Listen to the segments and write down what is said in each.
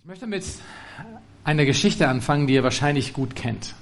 Ich möchte mit einer Geschichte anfangen, die ihr wahrscheinlich gut kennt.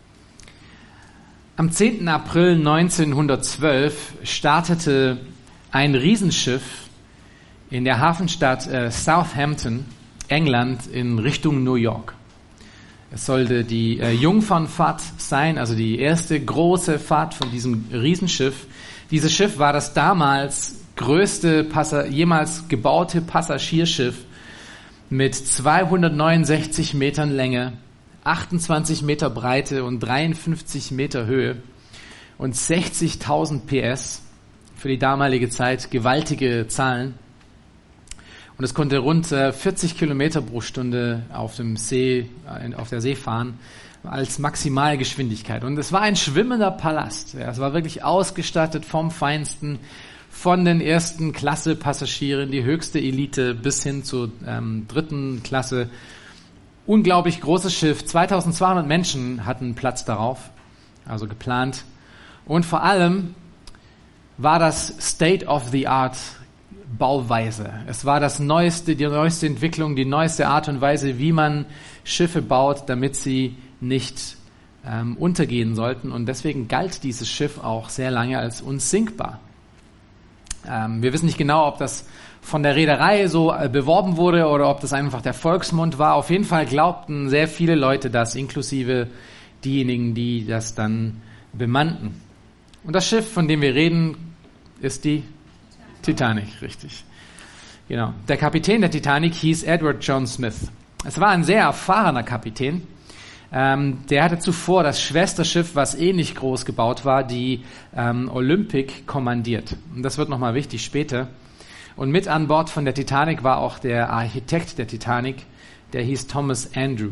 Am 10. April 1912 startete ein Riesenschiff in der Hafenstadt Southampton, England, in Richtung New York. Es sollte die Jungfernfahrt sein, also die erste große Fahrt von diesem Riesenschiff. Dieses Schiff war das damals größte jemals gebaute Passagierschiff mit 269 Metern Länge, 28 Meter Breite und 53 Meter Höhe und 60.000 PS, für die damalige Zeit gewaltige Zahlen. Und es konnte rund 40 Kilometer pro Stunde auf der See fahren, als Maximalgeschwindigkeit. Und es war ein schwimmender Palast. Ja, es war wirklich ausgestattet vom Feinsten, von den ersten Klasse Passagieren, die höchste Elite bis hin zur dritten Klasse. Unglaublich großes Schiff, 2200 Menschen hatten Platz darauf, also geplant. Und vor allem war das State-of-the-Art Bauweise. Es war die neueste Entwicklung, die neueste Art und Weise, wie man Schiffe baut, damit sie nicht untergehen sollten. Und deswegen galt dieses Schiff auch sehr lange als unsinkbar. Wir wissen nicht genau, ob das von der Reederei so beworben wurde oder ob das einfach der Volksmund war. Auf jeden Fall glaubten sehr viele Leute das, inklusive diejenigen, die das dann bemannten. Und das Schiff, von dem wir reden, ist die Titanic, richtig. Genau. Der Kapitän der Titanic hieß Edward John Smith. Es war ein sehr erfahrener Kapitän. Der hatte zuvor das Schwesterschiff, was ähnlich groß gebaut war, die Olympic, kommandiert. Und das wird nochmal wichtig später. Und mit an Bord von der Titanic war auch der Architekt der Titanic, der hieß Thomas Andrew.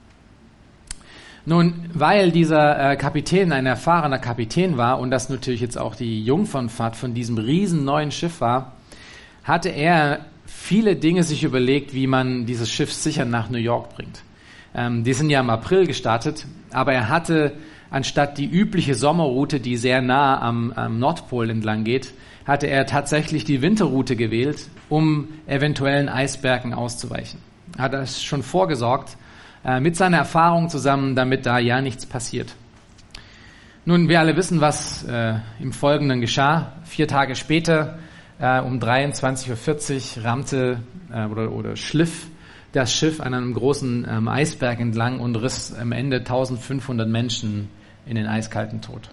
Nun, weil dieser Kapitän ein erfahrener Kapitän war und das natürlich jetzt auch die Jungfernfahrt von diesem riesen neuen Schiff war, hatte er viele Dinge sich überlegt, wie man dieses Schiff sicher nach New York bringt. Die sind ja im April gestartet, aber er hatte anstatt die übliche Sommerroute, die sehr nah am Nordpol entlang geht, hatte er tatsächlich die Winterroute gewählt, um eventuellen Eisbergen auszuweichen. Er hat das schon vorgesorgt, mit seiner Erfahrung zusammen, damit da ja nichts passiert. Nun, wir alle wissen, was im Folgenden geschah. 4 Tage später, um 23:40 Uhr, rammte oder schliff das Schiff an einem großen Eisberg entlang und riss am Ende 1500 Menschen in den eiskalten Tod.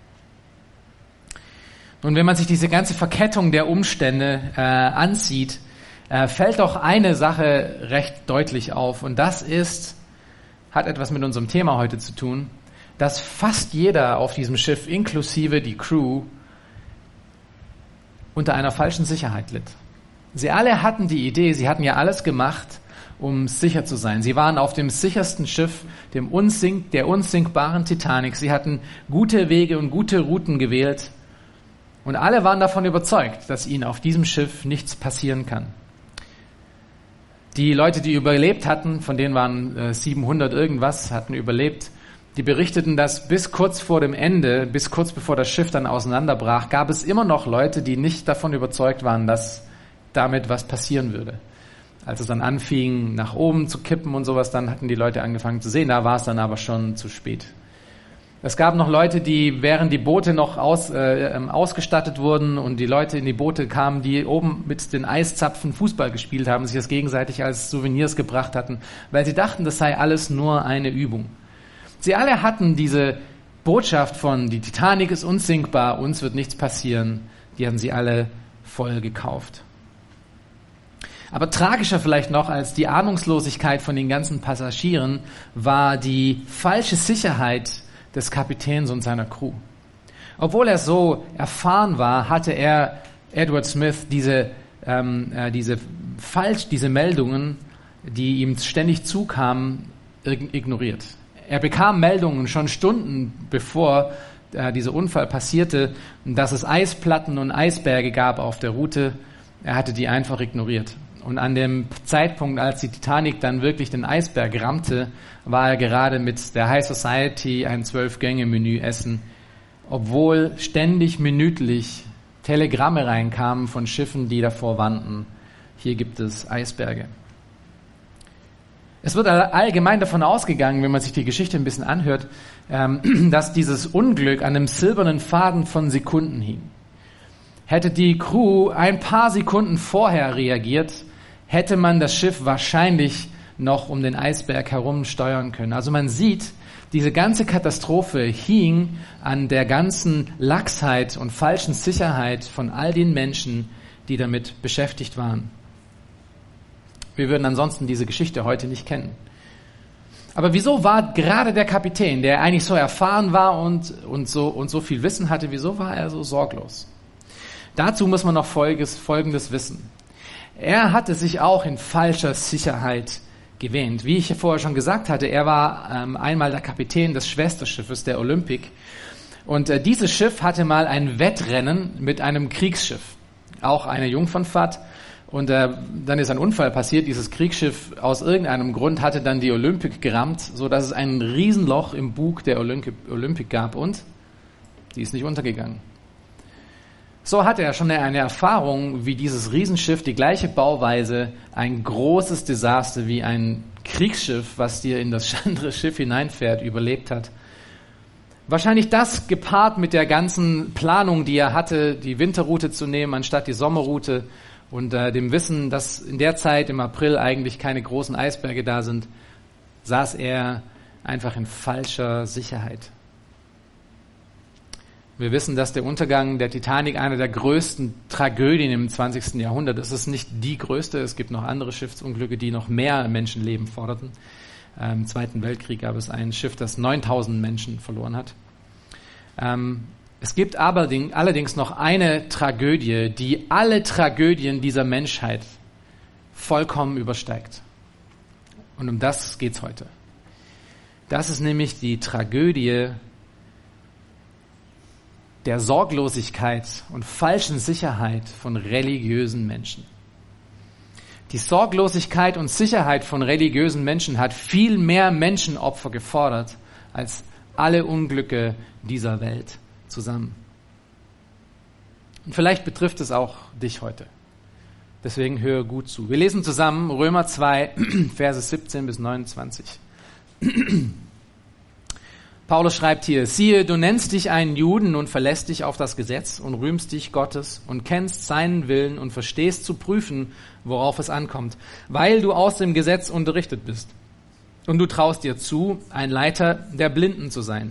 Nun, wenn man sich diese ganze Verkettung der Umstände ansieht, fällt doch eine Sache recht deutlich auf. Und das hat etwas mit unserem Thema heute zu tun, dass fast jeder auf diesem Schiff, inklusive die Crew, unter einer falschen Sicherheit litt. Sie alle hatten die Idee, sie hatten ja alles gemacht, um sicher zu sein. Sie waren auf dem sichersten Schiff, der unsinkbaren Titanic. Sie hatten gute Wege und gute Routen gewählt. Und alle waren davon überzeugt, dass ihnen auf diesem Schiff nichts passieren kann. Die Leute, die überlebt hatten, von denen waren 700 irgendwas, hatten überlebt, die berichteten, dass bis kurz vor dem Ende, bis kurz bevor das Schiff dann auseinanderbrach, gab es immer noch Leute, die nicht davon überzeugt waren, dass damit was passieren würde. Als es dann anfing, nach oben zu kippen und sowas, dann hatten die Leute angefangen zu sehen, da war es dann aber schon zu spät. Es gab noch Leute, die, während die Boote noch ausgestattet wurden und die Leute in die Boote kamen, die oben mit den Eiszapfen Fußball gespielt haben, sich das gegenseitig als Souvenirs gebracht hatten, weil sie dachten, das sei alles nur eine Übung. Sie alle hatten diese Botschaft von, die Titanic ist unsinkbar, uns wird nichts passieren, die hatten sie alle voll gekauft. Aber tragischer vielleicht noch als die Ahnungslosigkeit von den ganzen Passagieren war die falsche Sicherheit des Kapitäns und seiner Crew. Obwohl er so erfahren war, hatte er, Edward Smith, diese Meldungen, die ihm ständig zukamen, ignoriert. Er bekam Meldungen schon Stunden bevor dieser Unfall passierte, dass es Eisplatten und Eisberge gab auf der Route. Er hatte die einfach ignoriert. Und an dem Zeitpunkt, als die Titanic dann wirklich den Eisberg rammte, war er gerade mit der High Society ein 12-Gänge-Menü essen, obwohl ständig minütlich Telegramme reinkamen von Schiffen, die davor warnten, hier gibt es Eisberge. Es wird allgemein davon ausgegangen, wenn man sich die Geschichte ein bisschen anhört, dass dieses Unglück an einem silbernen Faden von Sekunden hing. Hätte die Crew ein paar Sekunden vorher reagiert, hätte man das Schiff wahrscheinlich noch um den Eisberg herum steuern können. Also man sieht, diese ganze Katastrophe hing an der ganzen Laxheit und falschen Sicherheit von all den Menschen, die damit beschäftigt waren. Wir würden ansonsten diese Geschichte heute nicht kennen. Aber wieso war gerade der Kapitän, der eigentlich so erfahren war und so viel Wissen hatte, wieso war er so sorglos? Dazu muss man noch Folgendes wissen. Er hatte sich auch in falscher Sicherheit gewähnt. Wie ich vorher schon gesagt hatte, er war einmal der Kapitän des Schwesterschiffes, der Olympic. Und dieses Schiff hatte mal ein Wettrennen mit einem Kriegsschiff, auch eine Jungfernfahrt. Und dann ist ein Unfall passiert. Dieses Kriegsschiff aus irgendeinem Grund hatte dann die Olympic gerammt, so dass es ein Riesenloch im Bug der Olympic gab und die ist nicht untergegangen. So hatte er schon eine Erfahrung, wie dieses Riesenschiff, die gleiche Bauweise, ein großes Desaster wie ein Kriegsschiff, was dir in das andere Schiff hineinfährt, überlebt hat. Wahrscheinlich das gepaart mit der ganzen Planung, die er hatte, die Winterroute zu nehmen anstatt die Sommerroute und dem Wissen, dass in der Zeit im April eigentlich keine großen Eisberge da sind, saß er einfach in falscher Sicherheit. Wir wissen, dass der Untergang der Titanic eine der größten Tragödien im 20. Jahrhundert ist. Es ist nicht die größte, es gibt noch andere Schiffsunglücke, die noch mehr Menschenleben forderten. Im Zweiten Weltkrieg gab es ein Schiff, das 9000 Menschen verloren hat. Es gibt allerdings noch eine Tragödie, die alle Tragödien dieser Menschheit vollkommen übersteigt. Und um das geht's heute. Das ist nämlich die Tragödie der Sorglosigkeit und falschen Sicherheit von religiösen Menschen. Die Sorglosigkeit und Sicherheit von religiösen Menschen hat viel mehr Menschenopfer gefordert als alle Unglücke dieser Welt zusammen. Und vielleicht betrifft es auch dich heute. Deswegen höre gut zu. Wir lesen zusammen Römer 2, Verse 17 bis 29. Paulus schreibt hier, siehe, du nennst dich einen Juden und verlässt dich auf das Gesetz und rühmst dich Gottes und kennst seinen Willen und verstehst zu prüfen, worauf es ankommt, weil du aus dem Gesetz unterrichtet bist. Und du traust dir zu, ein Leiter der Blinden zu sein.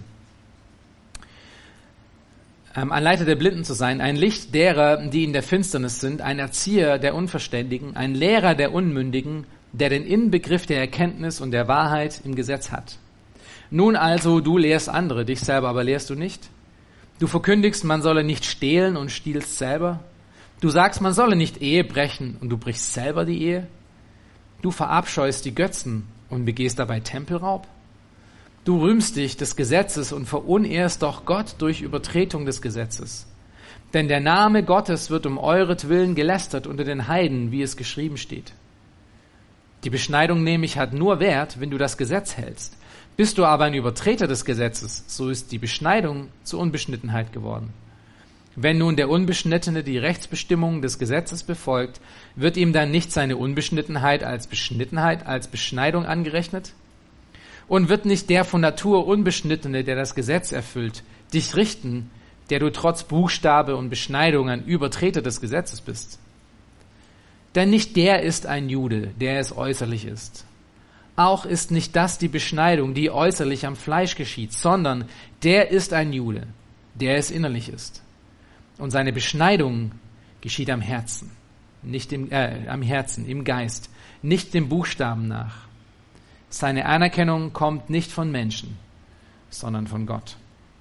Ein Leiter der Blinden zu sein, ein Licht derer, die in der Finsternis sind, ein Erzieher der Unverständigen, ein Lehrer der Unmündigen, der den Inbegriff der Erkenntnis und der Wahrheit im Gesetz hat. Nun also, du lehrst andere, dich selber aber lehrst du nicht. Du verkündigst, man solle nicht stehlen und stiehlst selber. Du sagst, man solle nicht Ehe brechen und du brichst selber die Ehe. Du verabscheust die Götzen und begehst dabei Tempelraub. Du rühmst dich des Gesetzes und verunehrst doch Gott durch Übertretung des Gesetzes. Denn der Name Gottes wird um euretwillen gelästert unter den Heiden, wie es geschrieben steht. Die Beschneidung nämlich hat nur Wert, wenn du das Gesetz hältst. Bist du aber ein Übertreter des Gesetzes, so ist die Beschneidung zur Unbeschnittenheit geworden. Wenn nun der Unbeschnittene die Rechtsbestimmungen des Gesetzes befolgt, wird ihm dann nicht seine Unbeschnittenheit, als Beschneidung angerechnet? Und wird nicht der von Natur Unbeschnittene, der das Gesetz erfüllt, dich richten, der du trotz Buchstabe und Beschneidung ein Übertreter des Gesetzes bist? Denn nicht der ist ein Jude, der es äußerlich ist. Auch ist nicht das die Beschneidung, die äußerlich am Fleisch geschieht, sondern der ist ein Jude, der es innerlich ist. Und seine Beschneidung geschieht am Herzen, im Geist, nicht dem Buchstaben nach. Seine Anerkennung kommt nicht von Menschen, sondern von Gott.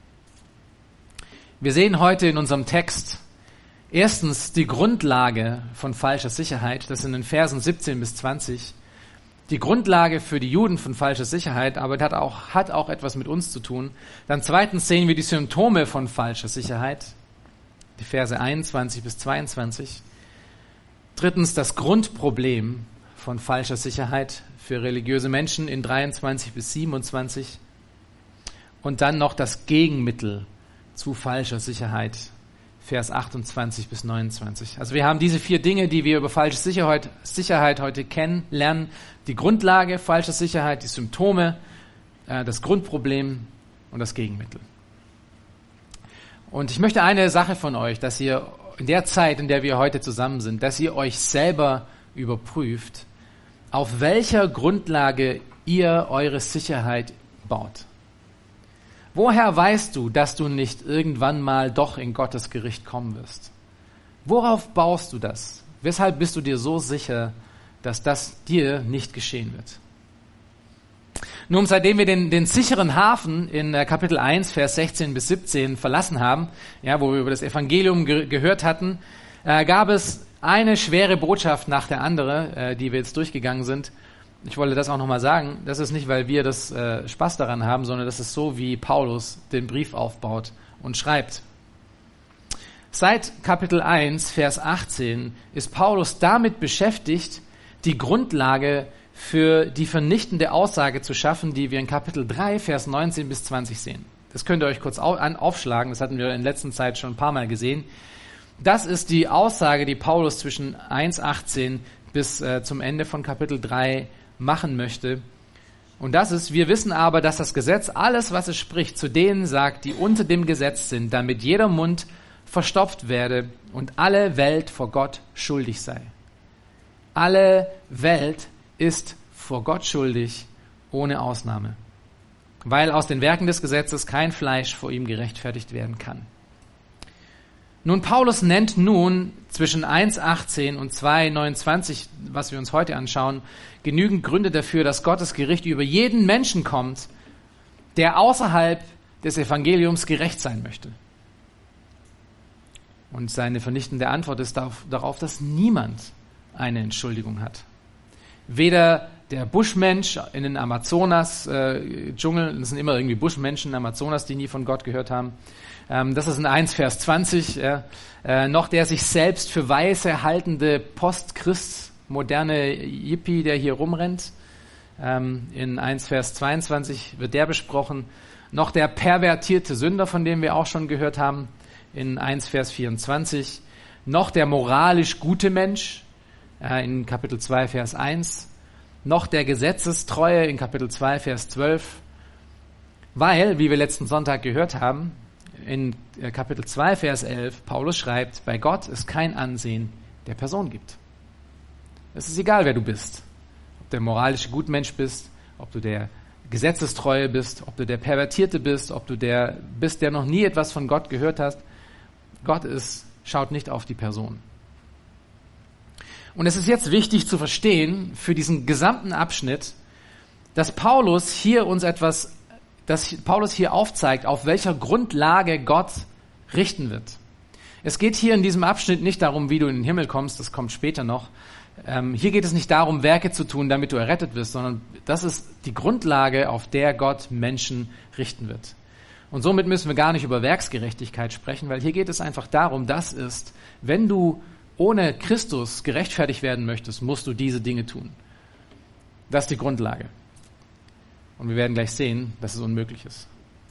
Wir sehen heute in unserem Text erstens die Grundlage von falscher Sicherheit, das sind in den Versen 17 bis 20. Die Grundlage für die Juden von falscher Sicherheit, aber das hat auch etwas mit uns zu tun. Dann zweitens sehen wir die Symptome von falscher Sicherheit, die Verse 21 bis 22. Drittens das Grundproblem von falscher Sicherheit für religiöse Menschen in 23 bis 27. Und dann noch das Gegenmittel zu falscher Sicherheit, Vers 28 bis 29. Also wir haben diese 4 Dinge, die wir über falsche Sicherheit heute kennenlernen. Die Grundlage falscher Sicherheit, die Symptome, das Grundproblem und das Gegenmittel. Und ich möchte eine Sache von euch, dass ihr in der Zeit, in der wir heute zusammen sind, dass ihr euch selber überprüft, auf welcher Grundlage ihr eure Sicherheit baut. Woher weißt du, dass du nicht irgendwann mal doch in Gottes Gericht kommen wirst? Worauf baust du das? Weshalb bist du dir so sicher, dass das dir nicht geschehen wird? Nun, seitdem wir den sicheren Hafen in Kapitel 1, Vers 16 bis 17 verlassen haben, ja, wo wir über das Evangelium gehört hatten, gab es eine schwere Botschaft nach der anderen, die wir jetzt durchgegangen sind. Ich wollte das auch nochmal sagen. Das ist nicht, weil wir das Spaß daran haben, sondern das ist so, wie Paulus den Brief aufbaut und schreibt. Seit Kapitel 1, Vers 18 ist Paulus damit beschäftigt, die Grundlage für die vernichtende Aussage zu schaffen, die wir in Kapitel 3, Vers 19 bis 20 sehen. Das könnt ihr euch kurz aufschlagen, das hatten wir in letzter Zeit schon ein paar Mal gesehen. Das ist die Aussage, die Paulus zwischen 1,18 bis zum Ende von Kapitel 3 machen möchte. Und das ist: Wir wissen aber, dass das Gesetz alles, was es spricht, zu denen sagt, die unter dem Gesetz sind, damit jeder Mund verstopft werde und alle Welt vor Gott schuldig sei. Alle Welt ist vor Gott schuldig, ohne Ausnahme, weil aus den Werken des Gesetzes kein Fleisch vor ihm gerechtfertigt werden kann. Nun, Paulus nennt nun zwischen 1,18 und 2,29, was wir uns heute anschauen, genügend Gründe dafür, dass Gottes Gericht über jeden Menschen kommt, der außerhalb des Evangeliums gerecht sein möchte. Und seine vernichtende Antwort ist darauf, dass niemand eine Entschuldigung hat. Weder der Buschmensch in den Amazonas-Dschungel, das sind immer irgendwie Buschmenschen in Amazonas, die nie von Gott gehört haben, das ist in 1 Vers 20, noch der sich selbst für weise haltende Post-Christ, moderne Yippie, der hier rumrennt, in 1 Vers 22 wird der besprochen, noch der pervertierte Sünder, von dem wir auch schon gehört haben, in 1 Vers 24, noch der moralisch gute Mensch, in Kapitel 2, Vers 1, noch der Gesetzestreue in Kapitel 2, Vers 12, weil, wie wir letzten Sonntag gehört haben, in Kapitel 2, Vers 11, Paulus schreibt, bei Gott es kein Ansehen der Person gibt. Es ist egal, wer du bist, ob du der moralische Gutmensch bist, ob du der Gesetzestreue bist, ob du der Pervertierte bist, ob du der bist, der noch nie etwas von Gott gehört hast. Gott schaut nicht auf die Person. Und es ist jetzt wichtig zu verstehen, für diesen gesamten Abschnitt, dass Paulus hier aufzeigt, auf welcher Grundlage Gott richten wird. Es geht hier in diesem Abschnitt nicht darum, wie du in den Himmel kommst, das kommt später noch. Hier geht es nicht darum, Werke zu tun, damit du errettet wirst, sondern das ist die Grundlage, auf der Gott Menschen richten wird. Und somit müssen wir gar nicht über Werksgerechtigkeit sprechen, weil hier geht es einfach darum, wenn du ohne Christus gerechtfertigt werden möchtest, musst du diese Dinge tun. Das ist die Grundlage. Und wir werden gleich sehen, dass es unmöglich ist.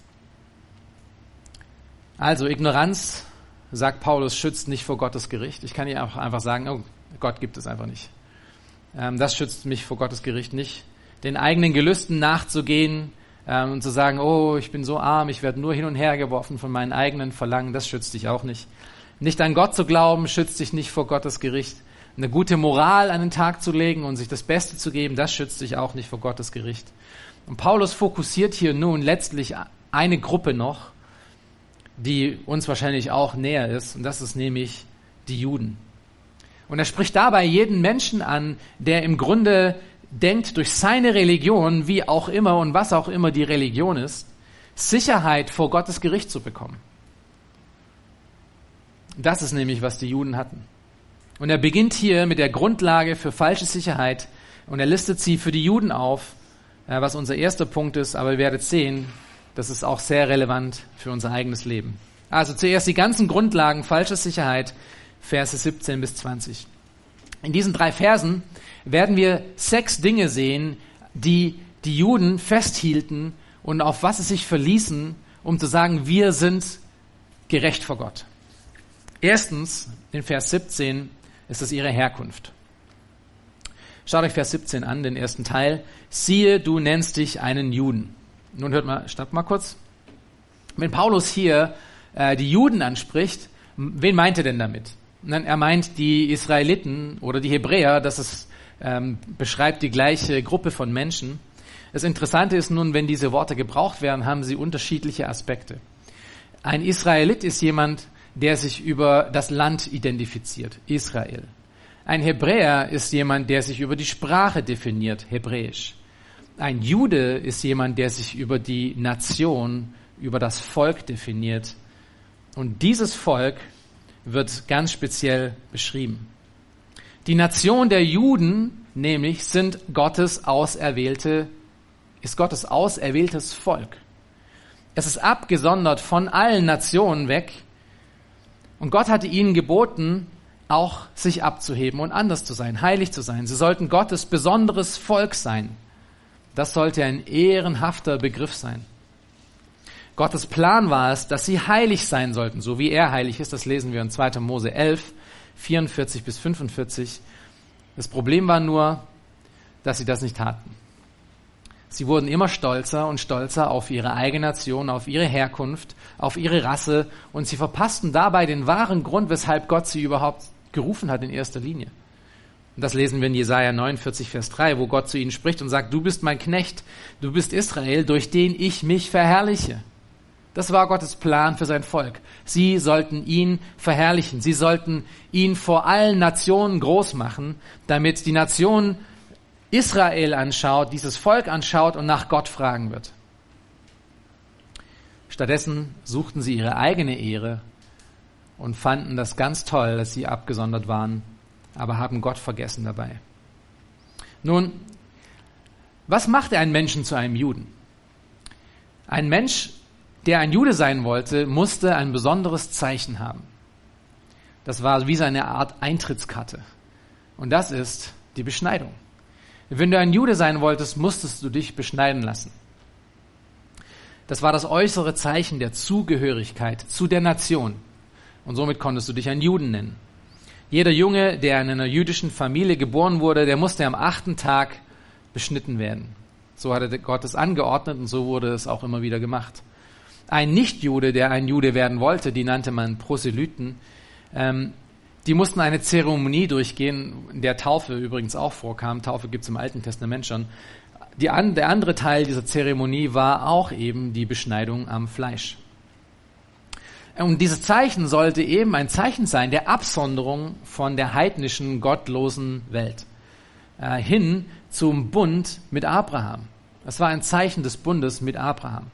Also Ignoranz, sagt Paulus, schützt nicht vor Gottes Gericht. Ich kann hier auch einfach sagen, oh, Gott gibt es einfach nicht. Das schützt mich vor Gottes Gericht nicht. Den eigenen Gelüsten nachzugehen und zu sagen, oh, ich bin so arm, ich werde nur hin und her geworfen von meinen eigenen Verlangen, das schützt dich auch nicht. Nicht an Gott zu glauben, schützt dich nicht vor Gottes Gericht. Eine gute Moral an den Tag zu legen und sich das Beste zu geben, das schützt dich auch nicht vor Gottes Gericht. Und Paulus fokussiert hier nun letztlich eine Gruppe noch, die uns wahrscheinlich auch näher ist, und das ist nämlich die Juden. Und er spricht dabei jeden Menschen an, der im Grunde denkt, durch seine Religion, wie auch immer und was auch immer die Religion ist, Sicherheit vor Gottes Gericht zu bekommen. Das ist nämlich, was die Juden hatten. Und er beginnt hier mit der Grundlage für falsche Sicherheit und er listet sie für die Juden auf, was unser erster Punkt ist, aber ihr werdet sehen, das ist auch sehr relevant für unser eigenes Leben. Also zuerst die ganzen Grundlagen falscher Sicherheit, Verse 17 bis 20. In diesen 3 Versen werden wir 6 Dinge sehen, die die Juden festhielten und auf was sie sich verließen, um zu sagen, wir sind gerecht vor Gott. Erstens, in Vers 17, ist es ihre Herkunft. Schaut euch Vers 17 an, den ersten Teil. Siehe, du nennst dich einen Juden. Nun stopp mal kurz. Wenn Paulus hier die Juden anspricht, wen meint er denn damit? Er meint die Israeliten oder die Hebräer, beschreibt die gleiche Gruppe von Menschen. Das Interessante ist nun, wenn diese Worte gebraucht werden, haben sie unterschiedliche Aspekte. Ein Israelit ist jemand, der sich über das Land identifiziert, Israel. Ein Hebräer ist jemand, der sich über die Sprache definiert, Hebräisch. Ein Jude ist jemand, der sich über die Nation, über das Volk definiert. Und dieses Volk wird ganz speziell beschrieben. Die Nation der Juden, nämlich, ist Gottes auserwähltes Volk. Es ist abgesondert von allen Nationen weg. Und Gott hatte ihnen geboten, auch sich abzuheben und anders zu sein, heilig zu sein. Sie sollten Gottes besonderes Volk sein. Das sollte ein ehrenhafter Begriff sein. Gottes Plan war es, dass sie heilig sein sollten, so wie er heilig ist. Das lesen wir in 2. Mose 11, 44 bis 45. Das Problem war nur, dass sie das nicht taten. Sie wurden immer stolzer und stolzer auf ihre eigene Nation, auf ihre Herkunft, auf ihre Rasse, und sie verpassten dabei den wahren Grund, weshalb Gott sie überhaupt gerufen hat in erster Linie. Und das lesen wir in Jesaja 49, Vers 3, wo Gott zu ihnen spricht und sagt, du bist mein Knecht, du bist Israel, durch den ich mich verherrliche. Das war Gottes Plan für sein Volk. Sie sollten ihn verherrlichen. Sie sollten ihn vor allen Nationen groß machen, damit die Nation Israel anschaut, dieses Volk anschaut und nach Gott fragen wird. Stattdessen suchten sie ihre eigene Ehre und fanden das ganz toll, dass sie abgesondert waren, aber haben Gott vergessen dabei. Nun, was machte einen Menschen zu einem Juden? Ein Mensch, der ein Jude sein wollte, musste ein besonderes Zeichen haben. Das war wie seine Art Eintrittskarte. Und das ist die Beschneidung. Wenn du ein Jude sein wolltest, musstest du dich beschneiden lassen. Das war das äußere Zeichen der Zugehörigkeit zu der Nation. Und somit konntest du dich ein Juden nennen. Jeder Junge, der in einer jüdischen Familie geboren wurde, der musste am 8. Tag beschnitten werden. So hatte Gott es angeordnet und so wurde es auch immer wieder gemacht. Ein Nichtjude, der ein Jude werden wollte, die nannte man Proselyten, die mussten eine Zeremonie durchgehen, in der Taufe übrigens auch vorkam. Taufe gibt es im Alten Testament schon. Der andere Teil dieser Zeremonie war auch eben die Beschneidung am Fleisch. Und dieses Zeichen sollte eben ein Zeichen sein der Absonderung von der heidnischen, gottlosen Welt hin zum Bund mit Abraham. Das war ein Zeichen des Bundes mit Abraham.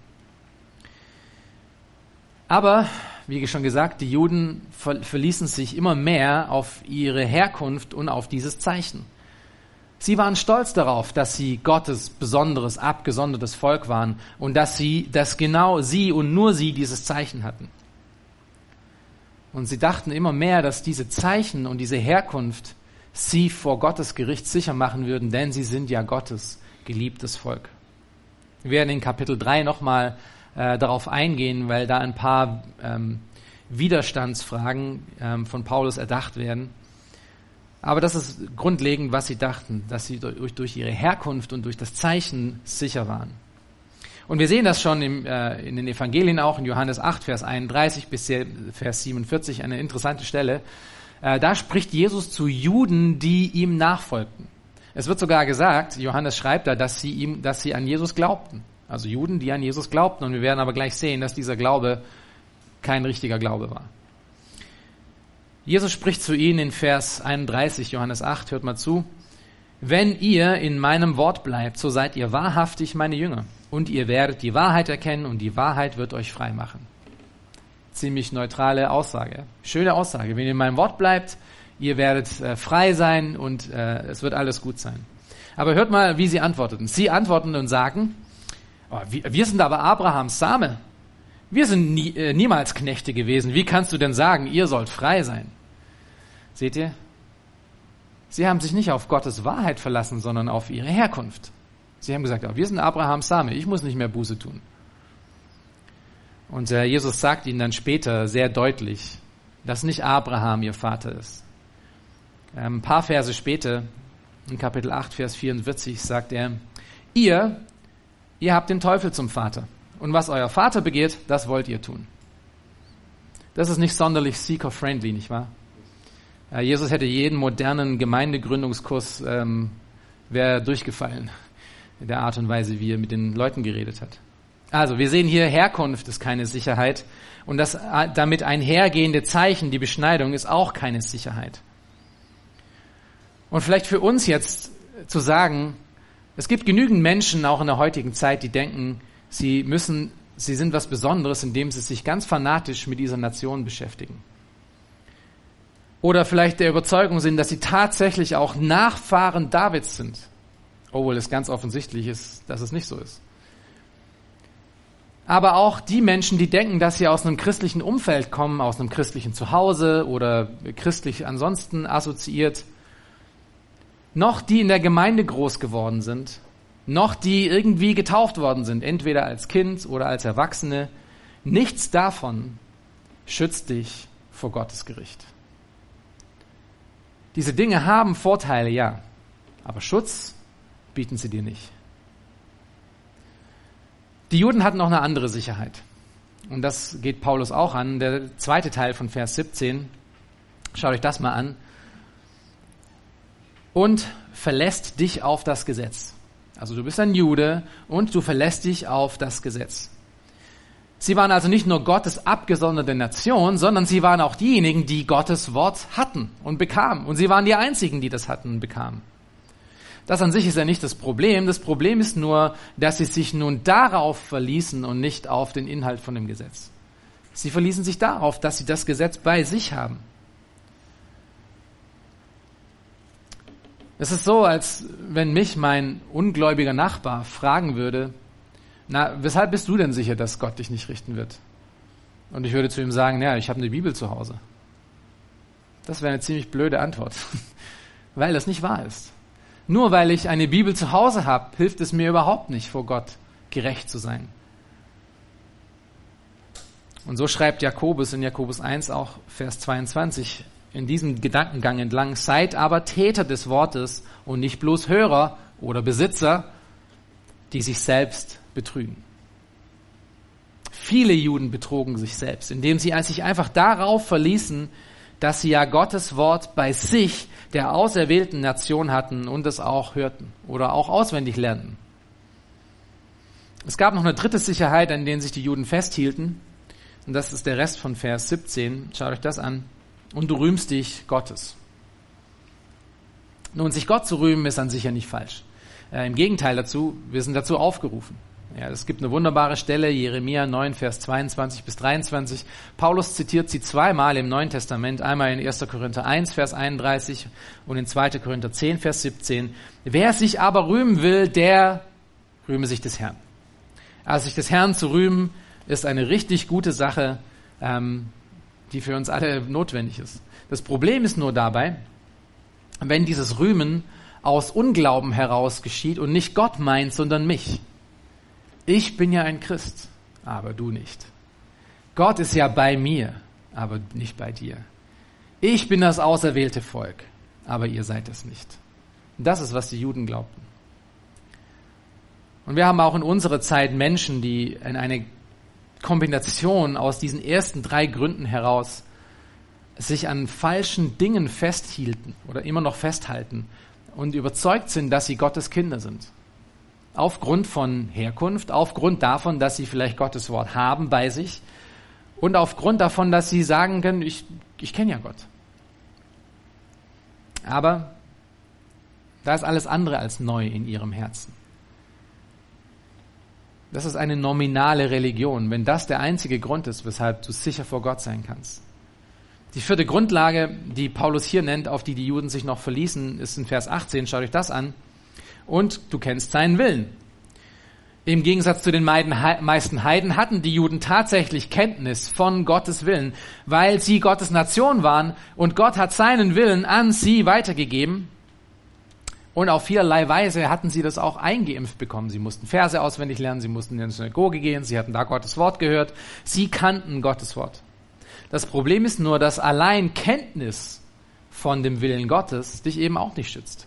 Aber, wie schon gesagt, die Juden verließen sich immer mehr auf ihre Herkunft und auf dieses Zeichen. Sie waren stolz darauf, dass sie Gottes besonderes, abgesondertes Volk waren und dass genau sie und nur sie dieses Zeichen hatten. Und sie dachten immer mehr, dass diese Zeichen und diese Herkunft sie vor Gottes Gericht sicher machen würden, denn sie sind ja Gottes geliebtes Volk. Wir werden in Kapitel 3 nochmal darauf eingehen, weil da ein paar Widerstandsfragen von Paulus erdacht werden. Aber das ist grundlegend, was sie dachten, dass sie durch ihre Herkunft und durch das Zeichen sicher waren. Und wir sehen das schon in den Evangelien auch, in Johannes 8, Vers 31 bis Vers 47, eine interessante Stelle. Da spricht Jesus zu Juden, die ihm nachfolgten. Es wird sogar gesagt, Johannes schreibt da, dass sie an Jesus glaubten. Also Juden, die an Jesus glaubten. Und wir werden aber gleich sehen, dass dieser Glaube kein richtiger Glaube war. Jesus spricht zu ihnen in Vers 31, Johannes 8, hört mal zu. Wenn ihr in meinem Wort bleibt, so seid ihr wahrhaftig meine Jünger. Und ihr werdet die Wahrheit erkennen und die Wahrheit wird euch frei machen. Ziemlich neutrale Aussage. Schöne Aussage. Wenn ihr in meinem Wort bleibt, ihr werdet frei sein und es wird alles gut sein. Aber hört mal, wie sie antworteten. Sie antworten und sagen, wir sind aber Abrahams Same. Wir sind niemals Knechte gewesen. Wie kannst du denn sagen, ihr sollt frei sein? Seht ihr? Sie haben sich nicht auf Gottes Wahrheit verlassen, sondern auf ihre Herkunft. Sie haben gesagt, wir sind Abrahams Same, ich muss nicht mehr Buße tun. Und Jesus sagt ihnen dann später sehr deutlich, dass nicht Abraham ihr Vater ist. Ein paar Verse später, in Kapitel 8, Vers 44, sagt er, ihr habt den Teufel zum Vater. Und was euer Vater begehrt, das wollt ihr tun. Das ist nicht sonderlich seeker-friendly, nicht wahr? Jesus hätte jeden modernen Gemeindegründungskurs wäre durchgefallen in der Art und Weise, wie er mit den Leuten geredet hat. Also, wir sehen hier, Herkunft ist keine Sicherheit und das damit einhergehende Zeichen, die Beschneidung, ist auch keine Sicherheit. Und vielleicht für uns jetzt zu sagen, es gibt genügend Menschen, auch in der heutigen Zeit, die denken, sie sind was Besonderes, indem sie sich ganz fanatisch mit dieser Nation beschäftigen. Oder vielleicht der Überzeugung sind, dass sie tatsächlich auch Nachfahren Davids sind. Obwohl es ganz offensichtlich ist, dass es nicht so ist. Aber auch die Menschen, die denken, dass sie aus einem christlichen Umfeld kommen, aus einem christlichen Zuhause oder christlich ansonsten assoziiert, noch die in der Gemeinde groß geworden sind, noch die irgendwie getauft worden sind, entweder als Kind oder als Erwachsene, nichts davon schützt dich vor Gottes Gericht. Diese Dinge haben Vorteile, ja, aber Schutz bieten sie dir nicht. Die Juden hatten noch eine andere Sicherheit. Und das geht Paulus auch an. Der zweite Teil von Vers 17. Schaut euch das mal an. Und verlässt dich auf das Gesetz. Also du bist ein Jude und du verlässt dich auf das Gesetz. Sie waren also nicht nur Gottes abgesonderte Nation, sondern sie waren auch diejenigen, die Gottes Wort hatten und bekamen. Und sie waren die einzigen, die das hatten und bekamen. Das an sich ist ja nicht das Problem. Das Problem ist nur, dass sie sich nun darauf verließen und nicht auf den Inhalt von dem Gesetz. Sie verließen sich darauf, dass sie das Gesetz bei sich haben. Es ist so, als wenn mich mein ungläubiger Nachbar fragen würde, na, weshalb bist du denn sicher, dass Gott dich nicht richten wird? Und ich würde zu ihm sagen, ja, ich habe eine Bibel zu Hause. Das wäre eine ziemlich blöde Antwort, weil das nicht wahr ist. Nur weil ich eine Bibel zu Hause habe, hilft es mir überhaupt nicht, vor Gott gerecht zu sein. Und so schreibt Jakobus in Jakobus 1 auch Vers 22 in diesem Gedankengang entlang, seid aber Täter des Wortes und nicht bloß Hörer oder Besitzer, die sich selbst betrügen. Viele Juden betrogen sich selbst, indem sie sich einfach darauf verließen, dass sie ja Gottes Wort bei sich, der auserwählten Nation, hatten und es auch hörten oder auch auswendig lernten. Es gab noch eine dritte Sicherheit, an der sich die Juden festhielten, und das ist der Rest von Vers 17. Schaut euch das an. Und du rühmst dich Gottes. Nun, sich Gott zu rühmen, ist an sich ja nicht falsch. Im Gegenteil dazu, wir sind dazu aufgerufen. Ja, es gibt eine wunderbare Stelle, Jeremia 9, Vers 22 bis 23. Paulus zitiert sie zweimal im Neuen Testament, einmal in 1. Korinther 1, Vers 31 und in 2. Korinther 10, Vers 17. Wer sich aber rühmen will, der rühme sich des Herrn. Also sich des Herrn zu rühmen, ist eine richtig gute Sache, die für uns alle notwendig ist. Das Problem ist nur dabei, wenn dieses Rühmen aus Unglauben heraus geschieht und nicht Gott meint, sondern mich. Ich bin ja ein Christ, aber du nicht. Gott ist ja bei mir, aber nicht bei dir. Ich bin das auserwählte Volk, aber ihr seid es nicht. Das ist, was die Juden glaubten. Und wir haben auch in unserer Zeit Menschen, die in eine Kombination aus diesen ersten 3 Gründen heraus sich an falschen Dingen festhielten oder immer noch festhalten und überzeugt sind, dass sie Gottes Kinder sind. Aufgrund von Herkunft, aufgrund davon, dass sie vielleicht Gottes Wort haben bei sich und aufgrund davon, dass sie sagen können, ich kenne ja Gott. Aber da ist alles andere als neu in ihrem Herzen. Das ist eine nominale Religion, wenn das der einzige Grund ist, weshalb du sicher vor Gott sein kannst. Die 4. Grundlage, die Paulus hier nennt, auf die die Juden sich noch verließen, ist in Vers 18. Schaut euch das an. Und du kennst seinen Willen. Im Gegensatz zu den meisten Heiden hatten die Juden tatsächlich Kenntnis von Gottes Willen, weil sie Gottes Nation waren und Gott hat seinen Willen an sie weitergegeben. Und auf vielerlei Weise hatten sie das auch eingeimpft bekommen. Sie mussten Verse auswendig lernen, sie mussten in die Synagoge gehen, sie hatten da Gottes Wort gehört, sie kannten Gottes Wort. Das Problem ist nur, dass allein Kenntnis von dem Willen Gottes dich eben auch nicht schützt.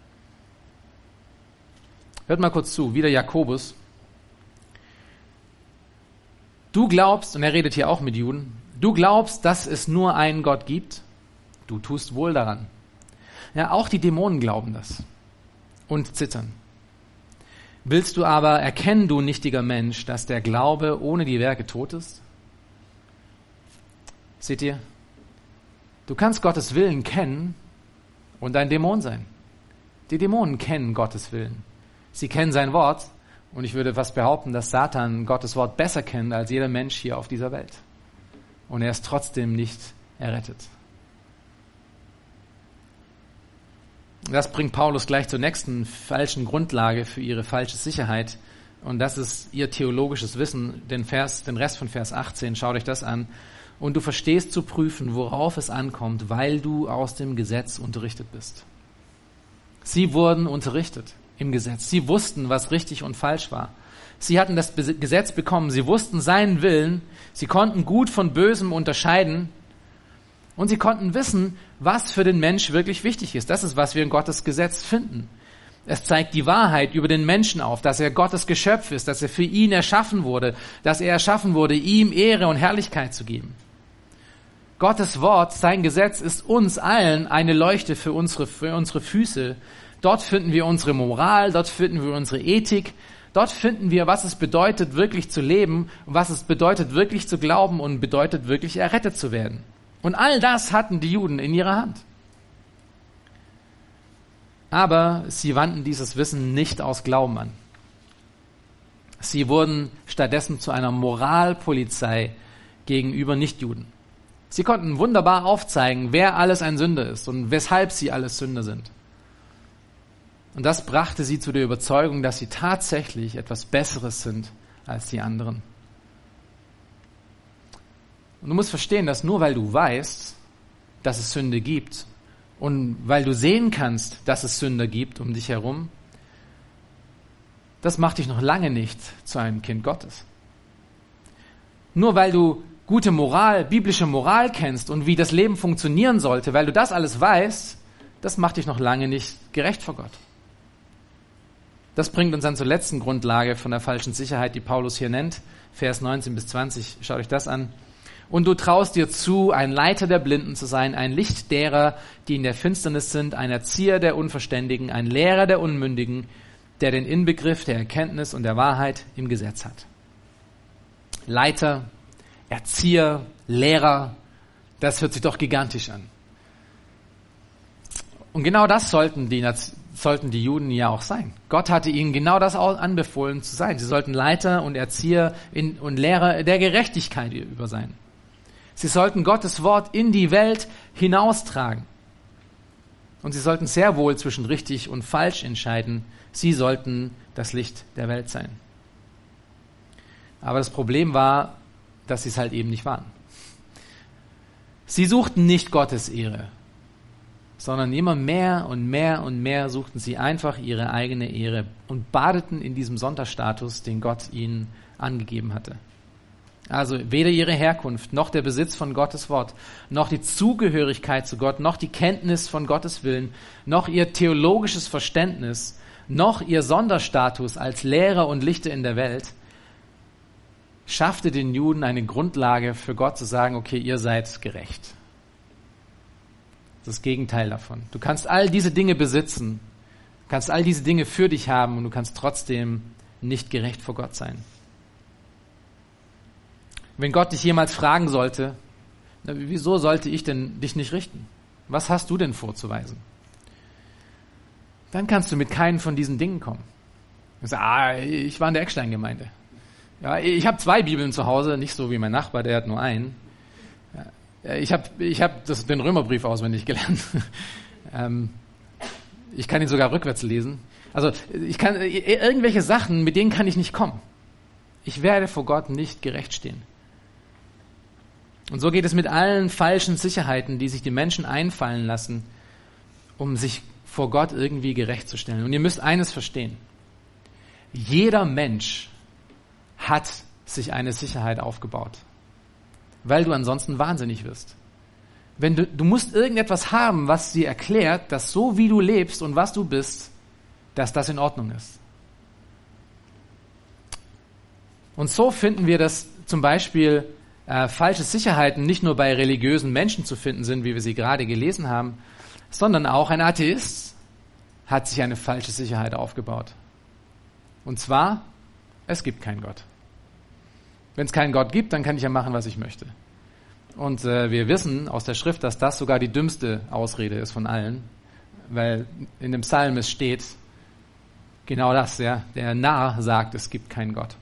Hört mal kurz zu, wieder Jakobus. Du glaubst, und er redet hier auch mit Juden, du glaubst, dass es nur einen Gott gibt, du tust wohl daran. Ja, auch die Dämonen glauben das und zittern. Willst du aber erkennen, du nichtiger Mensch, dass der Glaube ohne die Werke tot ist? Seht ihr? Du kannst Gottes Willen kennen und ein Dämon sein. Die Dämonen kennen Gottes Willen. Sie kennen sein Wort und ich würde fast behaupten, dass Satan Gottes Wort besser kennt als jeder Mensch hier auf dieser Welt. Und er ist trotzdem nicht errettet. Das bringt Paulus gleich zur nächsten falschen Grundlage für ihre falsche Sicherheit. Und das ist ihr theologisches Wissen. Den Rest von Vers 18, schaut euch das an. Und du verstehst zu prüfen, worauf es ankommt, weil du aus dem Gesetz unterrichtet bist. Sie wurden unterrichtet im Gesetz. Sie wussten, was richtig und falsch war. Sie hatten das Gesetz bekommen. Sie wussten seinen Willen. Sie konnten gut von Bösem unterscheiden. Und sie konnten wissen, was für den Mensch wirklich wichtig ist. Das ist, was wir in Gottes Gesetz finden. Es zeigt die Wahrheit über den Menschen auf, dass er Gottes Geschöpf ist, dass er für ihn erschaffen wurde, dass er erschaffen wurde, ihm Ehre und Herrlichkeit zu geben. Gottes Wort, sein Gesetz, ist uns allen eine Leuchte für unsere Füße. Dort finden wir unsere Moral, dort finden wir unsere Ethik, dort finden wir, was es bedeutet, wirklich zu leben, was es bedeutet, wirklich zu glauben und bedeutet, wirklich errettet zu werden. Und all das hatten die Juden in ihrer Hand. Aber sie wandten dieses Wissen nicht aus Glauben an. Sie wurden stattdessen zu einer Moralpolizei gegenüber Nichtjuden. Sie konnten wunderbar aufzeigen, wer alles ein Sünder ist und weshalb sie alles Sünder sind. Und das brachte sie zu der Überzeugung, dass sie tatsächlich etwas Besseres sind als die anderen. Und du musst verstehen, dass nur weil du weißt, dass es Sünde gibt und weil du sehen kannst, dass es Sünder gibt um dich herum, das macht dich noch lange nicht zu einem Kind Gottes. Nur weil du gute Moral, biblische Moral kennst und wie das Leben funktionieren sollte, weil du das alles weißt, das macht dich noch lange nicht gerecht vor Gott. Das bringt uns dann zur letzten Grundlage von der falschen Sicherheit, die Paulus hier nennt, Vers 19 bis 20. Schaut euch das an. Und du traust dir zu, ein Leiter der Blinden zu sein, ein Licht derer, die in der Finsternis sind, ein Erzieher der Unverständigen, ein Lehrer der Unmündigen, der den Inbegriff der Erkenntnis und der Wahrheit im Gesetz hat. Leiter, Erzieher, Lehrer, das hört sich doch gigantisch an. Und genau das sollten die Juden ja auch sein. Gott hatte ihnen genau das anbefohlen zu sein. Sie sollten Leiter und Erzieher und Lehrer der Gerechtigkeit über sein. Sie sollten Gottes Wort in die Welt hinaustragen. Und sie sollten sehr wohl zwischen richtig und falsch entscheiden. Sie sollten das Licht der Welt sein. Aber das Problem war, dass sie es halt eben nicht waren. Sie suchten nicht Gottes Ehre, sondern immer mehr und mehr und mehr suchten sie einfach ihre eigene Ehre und badeten in diesem Sonderstatus, den Gott ihnen angegeben hatte. Also weder ihre Herkunft, noch der Besitz von Gottes Wort, noch die Zugehörigkeit zu Gott, noch die Kenntnis von Gottes Willen, noch ihr theologisches Verständnis, noch ihr Sonderstatus als Lehrer und Lichter in der Welt schaffte den Juden eine Grundlage für Gott zu sagen, okay, ihr seid gerecht. Das Gegenteil davon. Du kannst all diese Dinge besitzen, du kannst all diese Dinge für dich haben und du kannst trotzdem nicht gerecht vor Gott sein. Wenn Gott dich jemals fragen sollte, wieso sollte ich denn dich nicht richten? Was hast du denn vorzuweisen? Dann kannst du mit keinen von diesen Dingen kommen. Du sagst, ich war in der Eckstein-Gemeinde. Ja, ich habe 2 Bibeln zu Hause, nicht so wie mein Nachbar, der hat nur einen. Ich hab den Römerbrief auswendig gelernt. Ich kann ihn sogar rückwärts lesen. Also irgendwelche Sachen, mit denen kann ich nicht kommen. Ich werde vor Gott nicht gerecht stehen. Und so geht es mit allen falschen Sicherheiten, die sich die Menschen einfallen lassen, um sich vor Gott irgendwie gerecht zu stellen. Und ihr müsst eines verstehen. Jeder Mensch hat sich eine Sicherheit aufgebaut. weil du ansonsten wahnsinnig wirst. Wenn du musst irgendetwas haben, was dir erklärt, dass so wie du lebst und was du bist, dass das in Ordnung ist. Und so finden wir, dass zum Beispiel falsche Sicherheiten nicht nur bei religiösen Menschen zu finden sind, wie wir sie gerade gelesen haben, sondern auch ein Atheist hat sich eine falsche Sicherheit aufgebaut. Und zwar, es gibt keinen Gott. Wenn es keinen Gott gibt, dann kann ich ja machen, was ich möchte. Und wir wissen aus der Schrift, dass das sogar die dümmste Ausrede ist von allen, weil in dem Psalm es steht, genau das, ja, der Narr sagt, es gibt keinen Gott.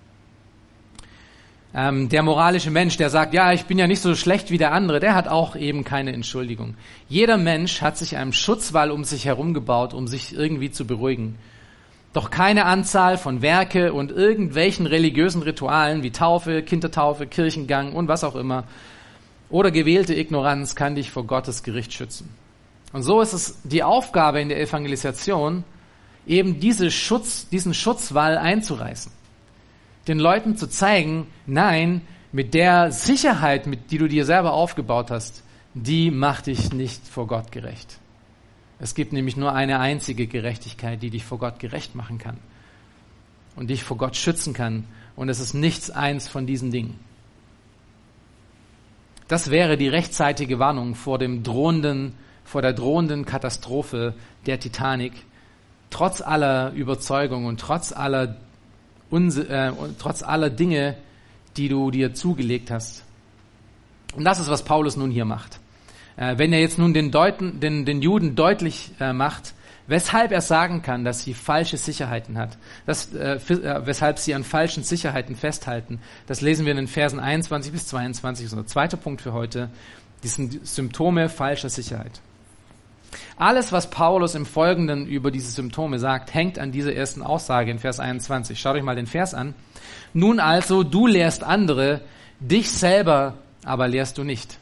Der moralische Mensch, der sagt, ja, ich bin ja nicht so schlecht wie der andere, der hat auch eben keine Entschuldigung. Jeder Mensch hat sich einen Schutzwall um sich herum gebaut, um sich irgendwie zu beruhigen. Doch keine Anzahl von Werke und irgendwelchen religiösen Ritualen wie Taufe, Kindertaufe, Kirchengang und was auch immer oder gewählte Ignoranz kann dich vor Gottes Gericht schützen. Und so ist es die Aufgabe in der Evangelisation, eben diesen Schutzwall einzureißen. Den Leuten zu zeigen, nein, mit der Sicherheit, die du dir selber aufgebaut hast, die macht dich nicht vor Gott gerecht. Es gibt nämlich nur eine einzige Gerechtigkeit, die dich vor Gott gerecht machen kann und dich vor Gott schützen kann. Und es ist nichts eins von diesen Dingen. Das wäre die rechtzeitige Warnung vor der drohenden Katastrophe der Titanic. Trotz aller Überzeugung und trotz aller Dinge, die du dir zugelegt hast. Und das ist, was Paulus nun hier macht. Wenn er jetzt nun den Juden deutlich macht, weshalb er sagen kann, dass sie falsche Sicherheiten hat, weshalb sie an falschen Sicherheiten festhalten, das lesen wir in den Versen 21 bis 22, das ist unser zweiter Punkt für heute, das sind Symptome falscher Sicherheit. Alles, was Paulus im Folgenden über diese Symptome sagt, hängt an dieser ersten Aussage in Vers 21. Schaut euch mal den Vers an. Nun also, du lehrst andere, dich selber aber lehrst du nicht.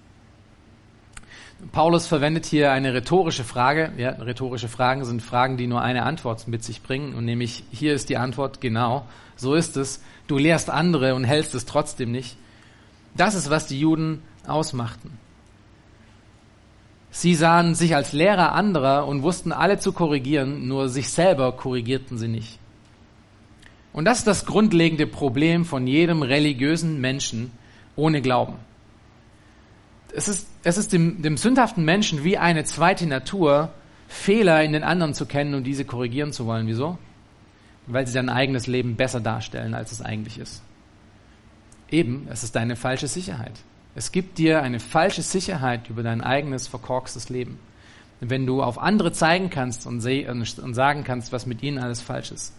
Paulus verwendet hier eine rhetorische Frage. Ja, rhetorische Fragen sind Fragen, die nur eine Antwort mit sich bringen. Und nämlich, hier ist die Antwort, genau, so ist es. Du lehrst andere und hältst es trotzdem nicht. Das ist, was die Juden ausmachten. Sie sahen sich als Lehrer anderer und wussten alle zu korrigieren, nur sich selber korrigierten sie nicht. Und das ist das grundlegende Problem von jedem religiösen Menschen ohne Glauben. Es ist dem sündhaften Menschen wie eine zweite Natur, Fehler in den anderen zu kennen und diese korrigieren zu wollen. Wieso? Weil sie dein eigenes Leben besser darstellen, als es eigentlich ist. Eben, es ist deine falsche Sicherheit. Es gibt dir eine falsche Sicherheit über dein eigenes verkorkstes Leben. Wenn du auf andere zeigen kannst und sagen kannst, was mit ihnen alles falsch ist.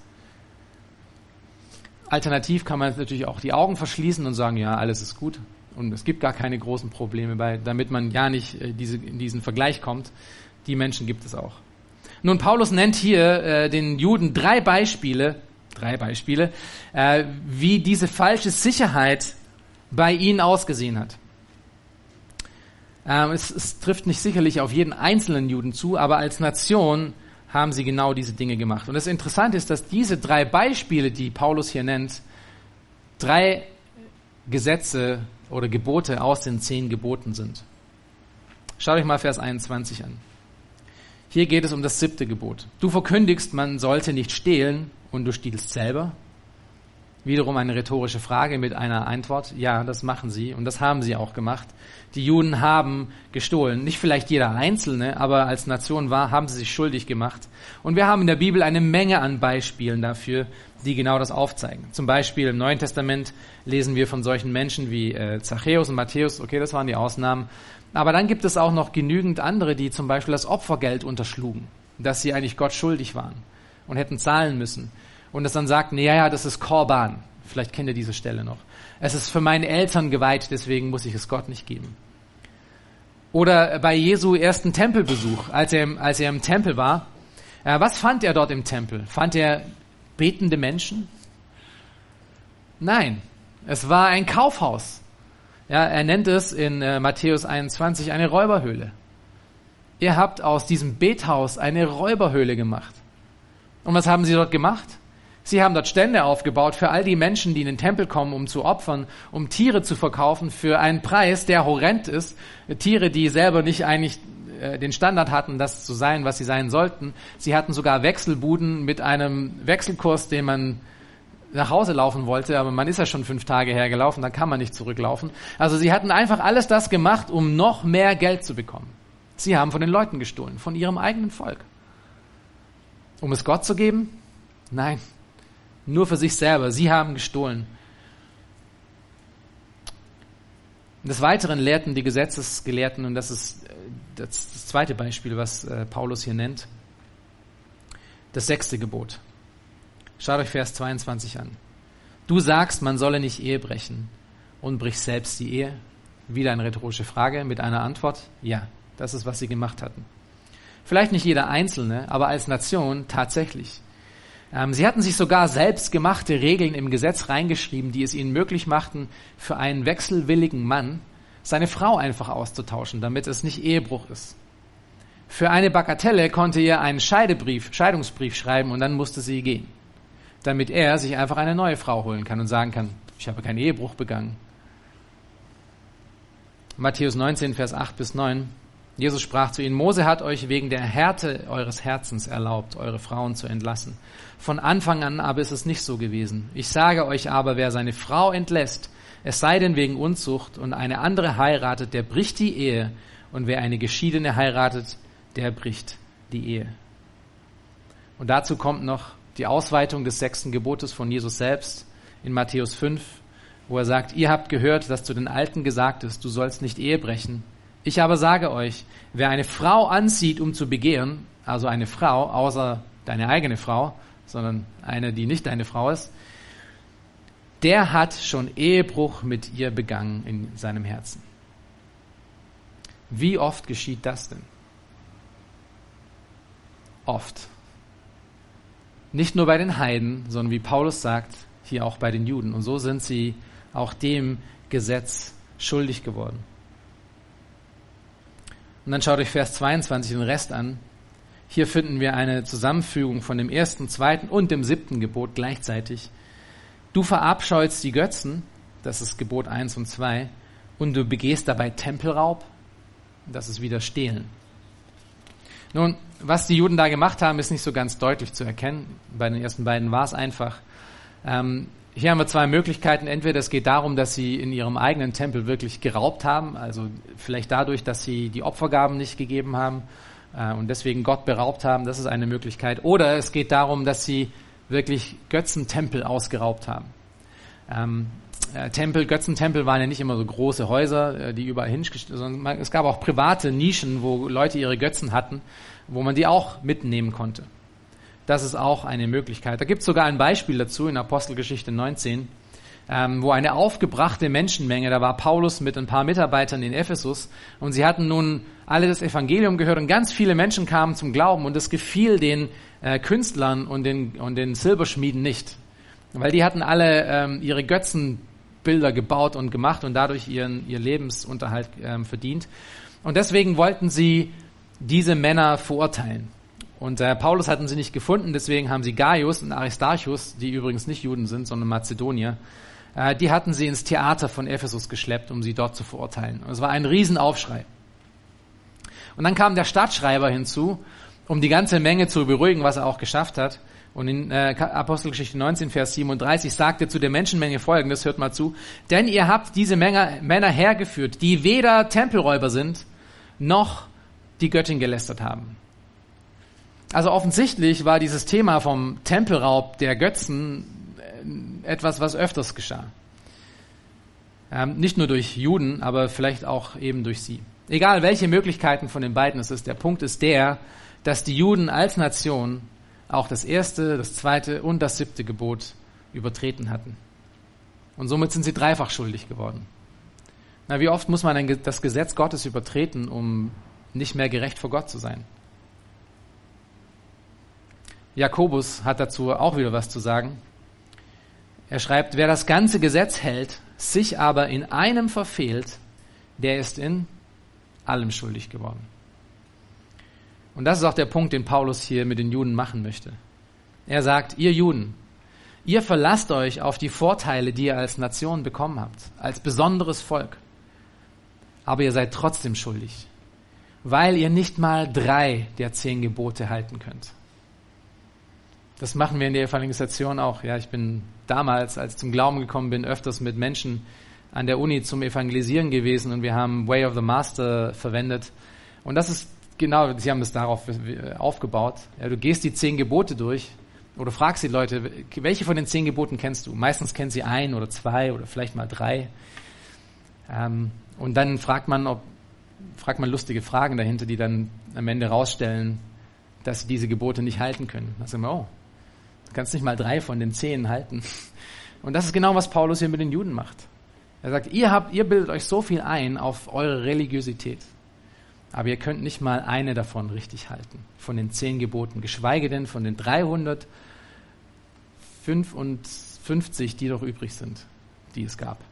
Alternativ kann man natürlich auch die Augen verschließen und sagen, ja, alles ist gut und es gibt gar keine großen Probleme, damit man ja nicht in diesen Vergleich kommt. Die Menschen gibt es auch. Nun, Paulus nennt hier den Juden drei Beispiele, wie diese falsche Sicherheit bei ihnen ausgesehen hat. Es trifft nicht sicherlich auf jeden einzelnen Juden zu, aber als Nation haben sie genau diese Dinge gemacht. Und das Interessante ist, dass diese drei Beispiele, die Paulus hier nennt, 3 Gesetze oder Gebote aus den 10 Geboten sind. Schaut euch mal Vers 21 an. Hier geht es um das 7. Gebot. Du verkündigst, man sollte nicht stehlen und du stiehlst selber. Wiederum eine rhetorische Frage mit einer Antwort. Ja, das machen sie und das haben sie auch gemacht. Die Juden haben gestohlen. Nicht vielleicht jeder Einzelne, aber als Nation haben sie sich schuldig gemacht. Und wir haben in der Bibel eine Menge an Beispielen dafür, die genau das aufzeigen. Zum Beispiel im Neuen Testament lesen wir von solchen Menschen wie Zachäus und Matthäus. Okay, das waren die Ausnahmen. Aber dann gibt es auch noch genügend andere, die zum Beispiel das Opfergeld unterschlugen, dass sie eigentlich Gott schuldig waren und hätten zahlen müssen. Und das dann sagten, ja, das ist Korban. Vielleicht kennt ihr diese Stelle noch. Es ist für meine Eltern geweiht, deswegen muss ich es Gott nicht geben. Oder bei Jesu ersten Tempelbesuch, als er im Tempel war, was fand er dort im Tempel? Fand er betende Menschen? Nein, es war ein Kaufhaus. Ja, er nennt es in Matthäus 21 eine Räuberhöhle. Ihr habt aus diesem Bethaus eine Räuberhöhle gemacht. Und was haben sie dort gemacht? Sie haben dort Stände aufgebaut für all die Menschen, die in den Tempel kommen, um zu opfern, um Tiere zu verkaufen für einen Preis, der horrend ist. Tiere, die selber nicht eigentlich den Standard hatten, das zu sein, was sie sein sollten. Sie hatten sogar Wechselbuden mit einem Wechselkurs, den man nach Hause laufen wollte, aber man ist ja schon 5 Tage hergelaufen, dann kann man nicht zurücklaufen. Also sie hatten einfach alles das gemacht, um noch mehr Geld zu bekommen. Sie haben von den Leuten gestohlen, von ihrem eigenen Volk. Um es Gott zu geben? Nein. Nur für sich selber. Sie haben gestohlen. Des Weiteren lehrten die Gesetzesgelehrten, und das ist das zweite Beispiel, was Paulus hier nennt, das 6. Gebot. Schaut euch Vers 22 an. Du sagst, man solle nicht Ehe brechen und brichst selbst die Ehe. Wieder eine rhetorische Frage mit einer Antwort. Ja, das ist, was sie gemacht hatten. Vielleicht nicht jeder Einzelne, aber als Nation tatsächlich. Sie hatten sich sogar selbstgemachte Regeln im Gesetz reingeschrieben, die es ihnen möglich machten, für einen wechselwilligen Mann seine Frau einfach auszutauschen, damit es nicht Ehebruch ist. Für eine Bagatelle konnte er einen Scheidungsbrief schreiben und dann musste sie gehen, damit er sich einfach eine neue Frau holen kann und sagen kann, ich habe keinen Ehebruch begangen. Matthäus 19, Vers 8-9. Jesus sprach zu ihnen, Mose hat euch wegen der Härte eures Herzens erlaubt, eure Frauen zu entlassen. Von Anfang an aber ist es nicht so gewesen. Ich sage euch aber, wer seine Frau entlässt, es sei denn wegen Unzucht und eine andere heiratet, der bricht die Ehe. Und wer eine Geschiedene heiratet, der bricht die Ehe. Und dazu kommt noch die Ausweitung des 6. Gebotes von Jesus selbst in Matthäus 5, wo er sagt, ihr habt gehört, dass zu den Alten gesagt ist, du sollst nicht Ehe brechen. Ich aber sage euch, wer eine Frau ansieht, um zu begehren, also eine Frau, außer deine eigene Frau, sondern eine, die nicht deine Frau ist, der hat schon Ehebruch mit ihr begangen in seinem Herzen. Wie oft geschieht das denn? Oft. Nicht nur bei den Heiden, sondern wie Paulus sagt, hier auch bei den Juden. Und so sind sie auch dem Gesetz schuldig geworden. Und dann schaut euch Vers 22 den Rest an. Hier finden wir eine Zusammenfügung von dem 1., 2. und dem 7. Gebot gleichzeitig. Du verabscheust die Götzen, das ist Gebot 1 und 2, und du begehst dabei Tempelraub, das ist wieder Stehlen. Nun, was die Juden da gemacht haben, ist nicht so ganz deutlich zu erkennen. Bei den ersten beiden war es einfach. Hier haben wir 2 Möglichkeiten. Entweder es geht darum, dass sie in ihrem eigenen Tempel wirklich geraubt haben, also vielleicht dadurch, dass sie die Opfergaben nicht gegeben haben und deswegen Gott beraubt haben, das ist eine Möglichkeit. Oder es geht darum, dass sie wirklich Götzentempel ausgeraubt haben. Götzentempel waren ja nicht immer so große Häuser, die überall hingestellt, sondern es gab auch private Nischen, wo Leute ihre Götzen hatten, wo man die auch mitnehmen konnte. Das ist auch eine Möglichkeit. Da gibt es sogar ein Beispiel dazu in Apostelgeschichte 19, wo eine aufgebrachte Menschenmenge, da war Paulus mit ein paar Mitarbeitern in Ephesus und sie hatten nun alle das Evangelium gehört und ganz viele Menschen kamen zum Glauben und das gefiel den Künstlern und den Silberschmieden nicht, weil die hatten alle ihre Götzenbilder gebaut und gemacht und dadurch ihr Lebensunterhalt verdient. Und deswegen wollten sie diese Männer verurteilen. Und Paulus hatten sie nicht gefunden, deswegen haben sie Gaius und Aristarchus, die übrigens nicht Juden sind, sondern Mazedonier, die hatten sie ins Theater von Ephesus geschleppt, um sie dort zu verurteilen. Und es war ein Riesenaufschrei. Und dann kam der Stadtschreiber hinzu, um die ganze Menge zu beruhigen, was er auch geschafft hat. Und in Apostelgeschichte 19, Vers 37 sagte zu der Menschenmenge Folgendes, hört mal zu, denn ihr habt diese Männer hergeführt, die weder Tempelräuber sind, noch die Göttin gelästert haben. Also offensichtlich war dieses Thema vom Tempelraub der Götzen etwas, was öfters geschah. Nicht nur durch Juden, aber vielleicht auch eben durch sie. Egal, welche Möglichkeiten von den beiden es ist, der Punkt ist der, dass die Juden als Nation auch das 1., das 2. und das 7. Gebot übertreten hatten. Und somit sind sie dreifach schuldig geworden. Na, wie oft muss man das Gesetz Gottes übertreten, um nicht mehr gerecht vor Gott zu sein? Jakobus hat dazu auch wieder was zu sagen. Er schreibt, wer das ganze Gesetz hält, sich aber in einem verfehlt, der ist in allem schuldig geworden. Und das ist auch der Punkt, den Paulus hier mit den Juden machen möchte. Er sagt, ihr Juden, Ihr verlasst euch auf die Vorteile, die ihr als Nation bekommen habt, als besonderes Volk. Aber ihr seid trotzdem schuldig, weil ihr nicht mal 3 der 10 Gebote halten könnt. Das machen wir in der Evangelisation auch. Ja, ich bin damals, als ich zum Glauben gekommen bin, öfters mit Menschen an der Uni zum Evangelisieren gewesen und wir haben Way of the Master verwendet. Und das ist genau, sie haben das darauf aufgebaut. Ja, du gehst die 10 Gebote durch oder fragst die Leute, welche von den 10 Geboten kennst du? Meistens kennen sie 1 oder 2 oder vielleicht mal 3. Und dann fragt man lustige Fragen dahinter, die dann am Ende rausstellen, dass sie diese Gebote nicht halten können. Dann sagen wir, oh, du kannst nicht mal 3 von den 10 halten. Und das ist genau, was Paulus hier mit den Juden macht. Er sagt, ihr bildet euch so viel ein auf eure Religiosität, aber ihr könnt nicht mal eine davon richtig halten, von den 10 Geboten, geschweige denn von den 355, die noch übrig sind, die es gab.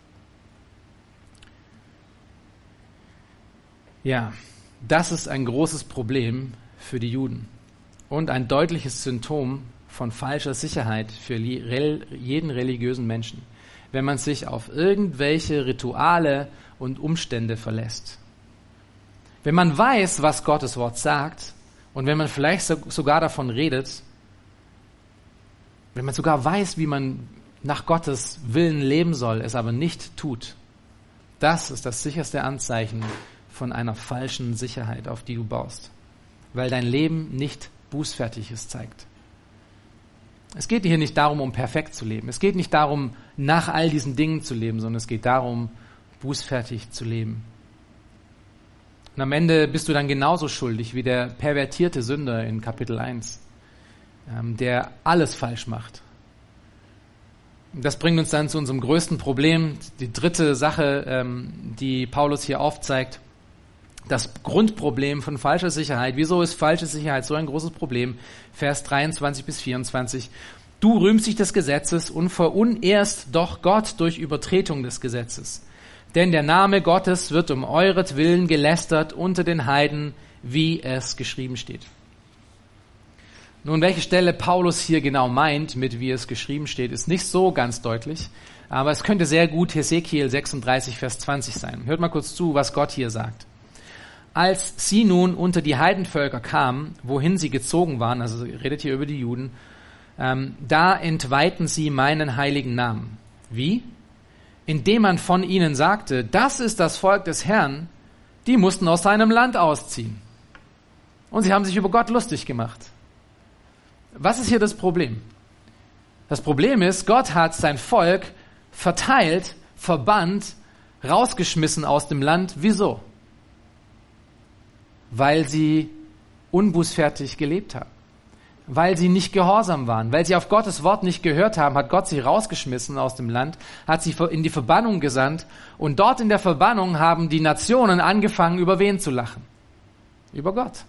Ja, das ist ein großes Problem für die Juden und ein deutliches Symptom von falscher Sicherheit für jeden religiösen Menschen, wenn man sich auf irgendwelche Rituale und Umstände verlässt. Wenn man weiß, was Gottes Wort sagt und wenn man vielleicht sogar davon redet, wenn man sogar weiß, wie man nach Gottes Willen leben soll, es aber nicht tut, das ist das sicherste Anzeichen von einer falschen Sicherheit, auf die du baust, weil dein Leben nicht Bußfertiges zeigt. Es geht hier nicht darum, um perfekt zu leben. Es geht nicht darum, nach all diesen Dingen zu leben, sondern es geht darum, bußfertig zu leben. Und am Ende bist du dann genauso schuldig wie der pervertierte Sünder in Kapitel 1, der alles falsch macht. Das bringt uns dann zu unserem größten Problem, die dritte Sache, die Paulus hier aufzeigt. Das Grundproblem von falscher Sicherheit. Wieso ist falsche Sicherheit so ein großes Problem? Vers 23 bis 24. Du rühmst dich des Gesetzes und verunehrst doch Gott durch Übertretung des Gesetzes. Denn der Name Gottes wird um euretwillen gelästert unter den Heiden, wie es geschrieben steht. Nun, welche Stelle Paulus hier genau meint, mit wie es geschrieben steht, ist nicht so ganz deutlich. Aber es könnte sehr gut Hesekiel 36, Vers 20 sein. Hört mal kurz zu, was Gott hier sagt. Als sie nun unter die Heidenvölker kamen, wohin sie gezogen waren, also redet hier über die Juden, da entweihten sie meinen heiligen Namen. Wie? Indem man von ihnen sagte, das ist das Volk des Herrn, die mussten aus seinem Land ausziehen. Und sie haben sich über Gott lustig gemacht. Was ist hier das Problem? Das Problem ist, Gott hat sein Volk verteilt, verbannt, rausgeschmissen aus dem Land. Wieso? Weil sie unbußfertig gelebt haben, weil sie nicht gehorsam waren, weil sie auf Gottes Wort nicht gehört haben, hat Gott sie rausgeschmissen aus dem Land, hat sie in die Verbannung gesandt und dort in der Verbannung haben die Nationen angefangen, über wen zu lachen? Über Gott.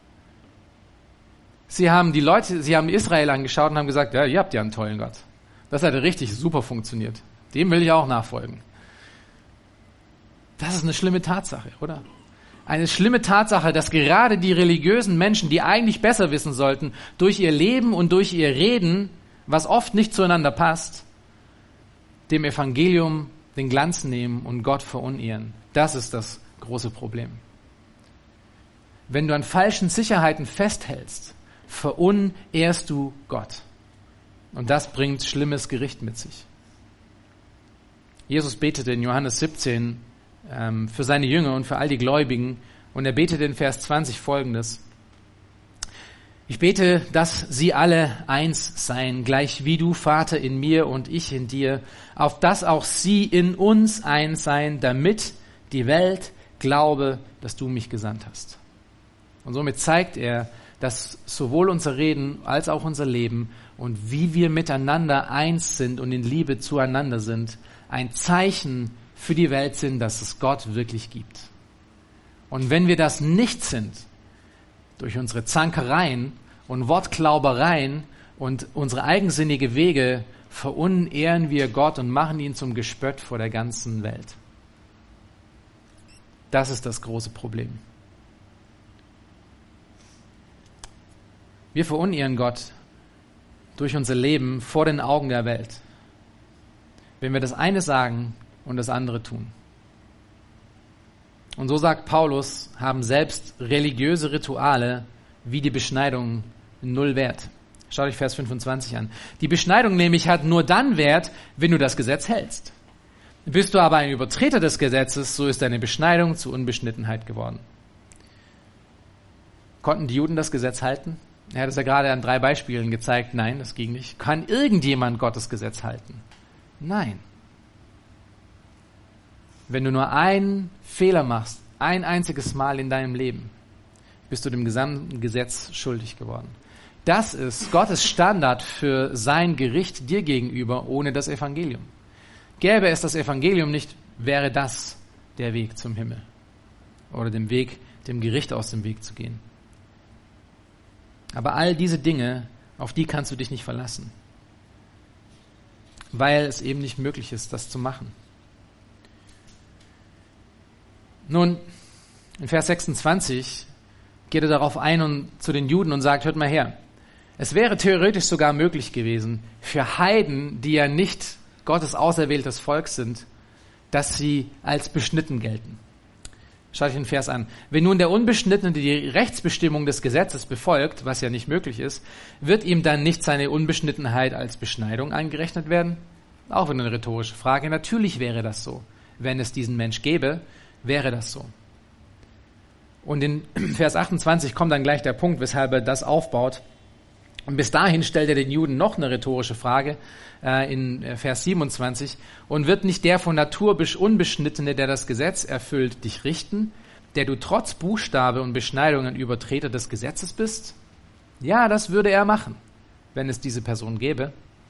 Sie haben Israel angeschaut und haben gesagt, ja, ihr habt ja einen tollen Gott. Das hat ja richtig super funktioniert. Dem will ich auch nachfolgen. Das ist eine schlimme Tatsache, oder? Eine schlimme Tatsache, dass gerade die religiösen Menschen, die eigentlich besser wissen sollten, durch ihr Leben und durch ihr Reden, was oft nicht zueinander passt, dem Evangelium den Glanz nehmen und Gott verunehren. Das ist das große Problem. Wenn du an falschen Sicherheiten festhältst, verunehrst du Gott. Und das bringt schlimmes Gericht mit sich. Jesus betete in Johannes 17 für seine Jünger und für all die Gläubigen. Und er betete in Vers 20 Folgendes. Ich bete, dass sie alle eins seien, gleich wie du, Vater, in mir und ich in dir, auf dass auch sie in uns eins seien, damit die Welt glaube, dass du mich gesandt hast. Und somit zeigt er, dass sowohl unser Reden als auch unser Leben und wie wir miteinander eins sind und in Liebe zueinander sind, ein Zeichen für die Welt sind, dass es Gott wirklich gibt. Und wenn wir das nicht sind, durch unsere Zankereien und Wortklaubereien und unsere eigensinnige Wege, verunehren wir Gott und machen ihn zum Gespött vor der ganzen Welt. Das ist das große Problem. Wir verunehren Gott, durch unser Leben vor den Augen der Welt, wenn wir das eine sagen und das andere tun. Und so sagt Paulus, haben selbst religiöse Rituale wie die Beschneidung null Wert. Schaut euch Vers 25 an. Die Beschneidung nämlich hat nur dann Wert, wenn du das Gesetz hältst. Bist du aber ein Übertreter des Gesetzes, so ist deine Beschneidung zur Unbeschnittenheit geworden. Konnten die Juden das Gesetz halten? Er hat es ja gerade an 3 Beispielen gezeigt. Nein, das ging nicht. Kann irgendjemand Gottes Gesetz halten? Nein. Wenn du nur einen Fehler machst, ein einziges Mal in deinem Leben, bist du dem gesamten Gesetz schuldig geworden. Das ist Gottes Standard für sein Gericht dir gegenüber ohne das Evangelium. Gäbe es das Evangelium nicht, wäre das der Weg zum Himmel oder dem Gericht aus dem Weg zu gehen. Aber all diese Dinge, auf die kannst du dich nicht verlassen, weil es eben nicht möglich ist, das zu machen. Nun, in Vers 26 geht er darauf ein und zu den Juden und sagt, hört mal her, es wäre theoretisch sogar möglich gewesen, für Heiden, die ja nicht Gottes auserwähltes Volk sind, dass sie als beschnitten gelten. Schaut euch den Vers an. Wenn nun der Unbeschnittene die Rechtsbestimmung des Gesetzes befolgt, was ja nicht möglich ist, wird ihm dann nicht seine Unbeschnittenheit als Beschneidung angerechnet werden? Auch wieder eine rhetorische Frage. Natürlich wäre das so. Wenn es diesen Mensch gäbe, wäre das so. Und in Vers 28 kommt dann gleich der Punkt, weshalb er das aufbaut. Und bis dahin stellt er den Juden noch eine rhetorische Frage in Vers 27. Und wird nicht der von Natur Unbeschnittene, der das Gesetz erfüllt, dich richten, der du trotz Buchstabe und Beschneidung ein Übertreter des Gesetzes bist? Ja, das würde er machen, wenn es diese Person gäbe.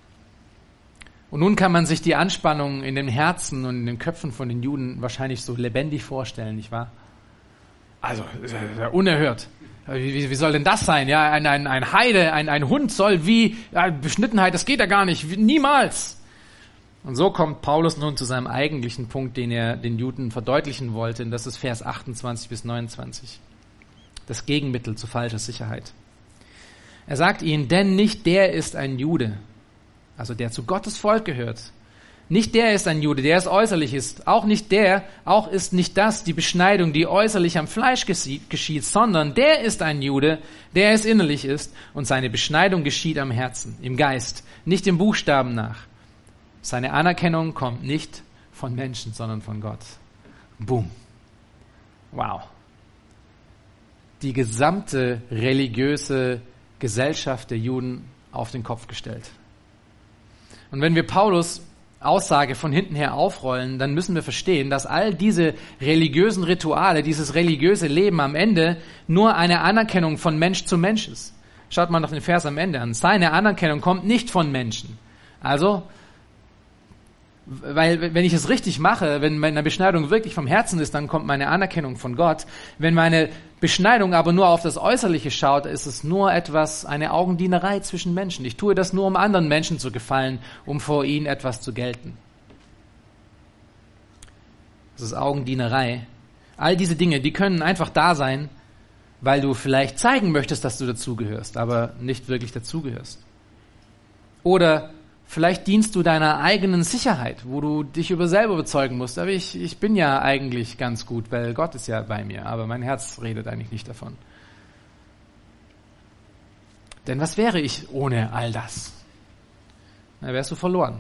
Und nun kann man sich die Anspannung in den Herzen und in den Köpfen von den Juden wahrscheinlich so lebendig vorstellen, nicht wahr? Also, unerhört. Wie soll denn das sein? Ja, ein Heide, ein Hund soll Beschnittenheit, das geht ja gar nicht, niemals. Und so kommt Paulus nun zu seinem eigentlichen Punkt, den er den Juden verdeutlichen wollte, und das ist Vers 28 bis 29. Das Gegenmittel zu falscher Sicherheit. Er sagt ihnen, denn nicht der ist ein Jude, also der zu Gottes Volk gehört. Nicht der ist ein Jude, der es äußerlich ist. Auch ist nicht das die Beschneidung, die äußerlich am Fleisch geschieht, sondern der ist ein Jude, der es innerlich ist, und seine Beschneidung geschieht am Herzen, im Geist, nicht im Buchstaben nach. Seine Anerkennung kommt nicht von Menschen, sondern von Gott. Boom. Wow. Die gesamte religiöse Gesellschaft der Juden auf den Kopf gestellt. Und wenn wir Paulus Aussage von hinten her aufrollen, dann müssen wir verstehen, dass all diese religiösen Rituale, dieses religiöse Leben am Ende nur eine Anerkennung von Mensch zu Mensch ist. Schaut mal noch den Vers am Ende an. Seine Anerkennung kommt nicht von Menschen. Also, weil wenn ich es richtig mache, wenn meine Beschneidung wirklich vom Herzen ist, dann kommt meine Anerkennung von Gott. Wenn meine Beschneidung aber nur auf das Äußerliche schaut, ist es nur eine Augendienerei zwischen Menschen. Ich tue das nur, um anderen Menschen zu gefallen, um vor ihnen etwas zu gelten. Das ist Augendienerei. All diese Dinge, die können einfach da sein, weil du vielleicht zeigen möchtest, dass du dazugehörst, aber nicht wirklich dazugehörst. Oder vielleicht dienst du deiner eigenen Sicherheit, wo du dich selber überzeugen musst. Aber ich bin ja eigentlich ganz gut, weil Gott ist ja bei mir. Aber mein Herz redet eigentlich nicht davon. Denn was wäre ich ohne all das? Da wärst du verloren.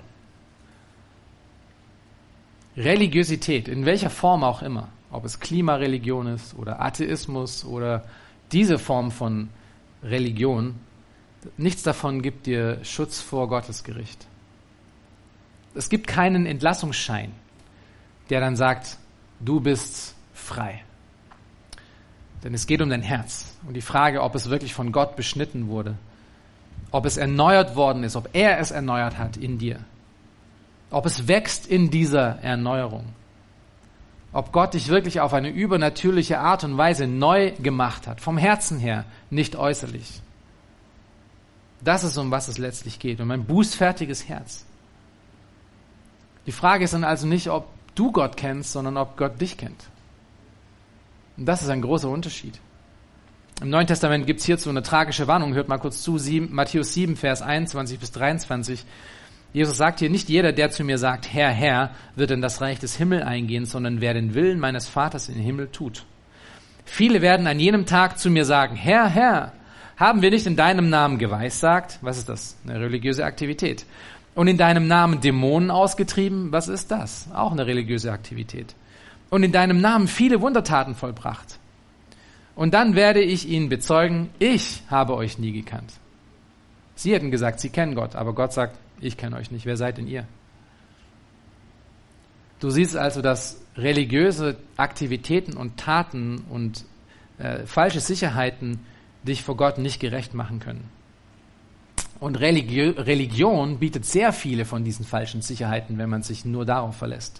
Religiosität, in welcher Form auch immer, ob es Klimareligion ist oder Atheismus oder diese Form von Religion, nichts davon gibt dir Schutz vor Gottes Gericht. Es gibt keinen Entlassungsschein, der dann sagt, du bist frei. Denn es geht um dein Herz. Und die Frage, ob es wirklich von Gott beschnitten wurde, ob es erneuert worden ist, ob er es erneuert hat in dir, ob es wächst in dieser Erneuerung, ob Gott dich wirklich auf eine übernatürliche Art und Weise neu gemacht hat, vom Herzen her, nicht äußerlich. Das ist, um was es letztlich geht, um ein bußfertiges Herz. Die Frage ist dann also nicht, ob du Gott kennst, sondern ob Gott dich kennt. Und das ist ein großer Unterschied. Im Neuen Testament gibt es hierzu eine tragische Warnung. Hört mal kurz zu, Matthäus 7, Vers 21 bis 23. Jesus sagt hier, nicht jeder, der zu mir sagt, Herr, Herr, wird in das Reich des Himmels eingehen, sondern wer den Willen meines Vaters im Himmel tut. Viele werden an jenem Tag zu mir sagen, Herr, Herr, haben wir nicht in deinem Namen geweissagt? Was ist das? Eine religiöse Aktivität. Und in deinem Namen Dämonen ausgetrieben? Was ist das? Auch eine religiöse Aktivität. Und in deinem Namen viele Wundertaten vollbracht. Und dann werde ich ihnen bezeugen, ich habe euch nie gekannt. Sie hätten gesagt, sie kennen Gott, aber Gott sagt, ich kenne euch nicht. Wer seid denn ihr? Du siehst also, dass religiöse Aktivitäten und Taten und falsche Sicherheiten dich vor Gott nicht gerecht machen können. Und Religion bietet sehr viele von diesen falschen Sicherheiten, wenn man sich nur darauf verlässt.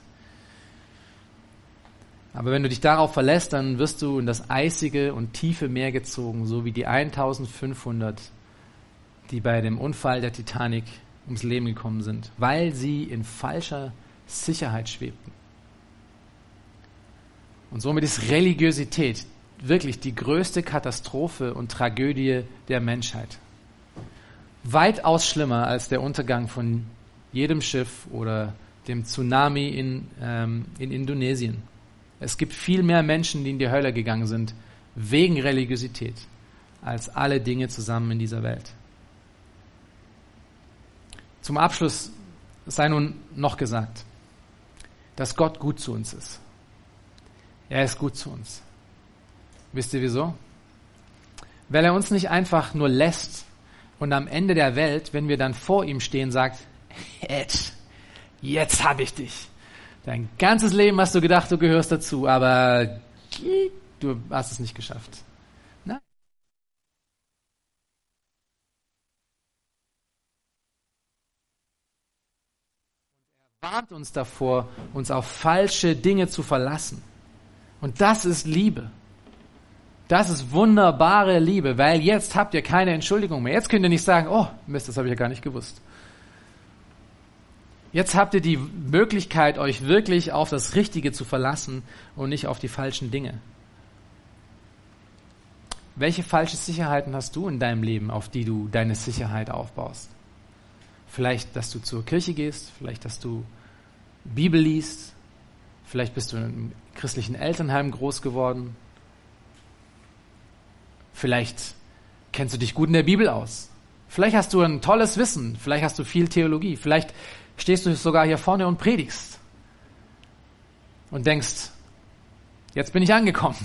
Aber wenn du dich darauf verlässt, dann wirst du in das eisige und tiefe Meer gezogen, so wie die 1500, die bei dem Unfall der Titanic ums Leben gekommen sind, weil sie in falscher Sicherheit schwebten. Und somit ist Religiosität wirklich die größte Katastrophe und Tragödie der Menschheit. Weitaus schlimmer als der Untergang von jedem Schiff oder dem Tsunami in Indonesien. Es gibt viel mehr Menschen, die in die Hölle gegangen sind, wegen Religiosität, als alle Dinge zusammen in dieser Welt. Zum Abschluss sei nun noch gesagt, dass Gott gut zu uns ist. Er ist gut zu uns. Wisst ihr wieso? Weil er uns nicht einfach nur lässt und am Ende der Welt, wenn wir dann vor ihm stehen, sagt, jetzt habe ich dich. Dein ganzes Leben hast du gedacht, du gehörst dazu, aber du hast es nicht geschafft. Nein. Er warnt uns davor, uns auf falsche Dinge zu verlassen. Und das ist Liebe. Das ist wunderbare Liebe, weil jetzt habt ihr keine Entschuldigung mehr. Jetzt könnt ihr nicht sagen, oh Mist, das habe ich ja gar nicht gewusst. Jetzt habt ihr die Möglichkeit, euch wirklich auf das Richtige zu verlassen und nicht auf die falschen Dinge. Welche falsche Sicherheiten hast du in deinem Leben, auf die du deine Sicherheit aufbaust? Vielleicht, dass du zur Kirche gehst, vielleicht, dass du Bibel liest, vielleicht bist du in einem christlichen Elternheim groß geworden, vielleicht kennst du dich gut in der Bibel aus, vielleicht hast du ein tolles Wissen, vielleicht hast du viel Theologie, vielleicht stehst du sogar hier vorne und predigst und denkst, jetzt bin ich angekommen.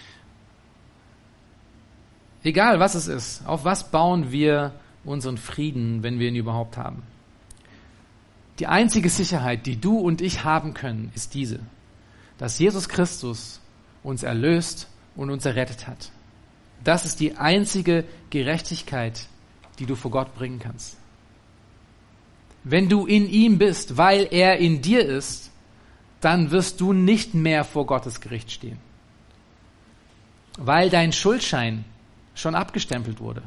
Egal was es ist, auf was bauen wir unseren Frieden, wenn wir ihn überhaupt haben? Die einzige Sicherheit, die du und ich haben können, ist diese, dass Jesus Christus uns erlöst und uns errettet hat. Das ist die einzige Gerechtigkeit, die du vor Gott bringen kannst. Wenn du in ihm bist, weil er in dir ist, dann wirst du nicht mehr vor Gottes Gericht stehen. Weil dein Schuldschein schon abgestempelt wurde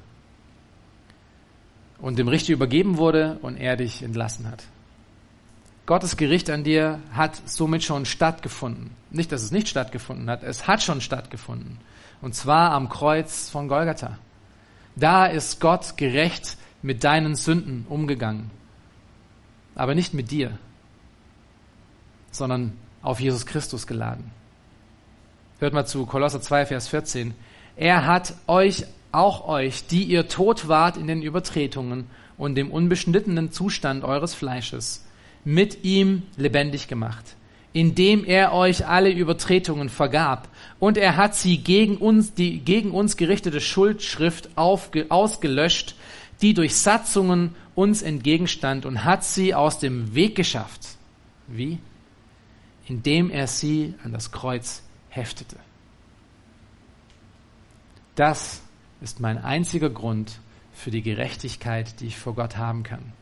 und dem Richter übergeben wurde und er dich entlassen hat. Gottes Gericht an dir hat somit schon stattgefunden. Nicht, dass es nicht stattgefunden hat, es hat schon stattgefunden. Und zwar am Kreuz von Golgatha. Da ist Gott gerecht mit deinen Sünden umgegangen. Aber nicht mit dir, sondern auf Jesus Christus geladen. Hört mal zu, Kolosser 2, Vers 14. Er hat euch, die ihr tot wart in den Übertretungen und dem unbeschnittenen Zustand eures Fleisches, mit ihm lebendig gemacht, indem er euch alle Übertretungen vergab. Und er hat sie gegen uns, die gegen uns gerichtete Schuldschrift ausgelöscht, die durch Satzungen uns entgegenstand, und hat sie aus dem Weg geschafft. Wie? Indem er sie an das Kreuz heftete. Das ist mein einziger Grund für die Gerechtigkeit, die ich vor Gott haben kann.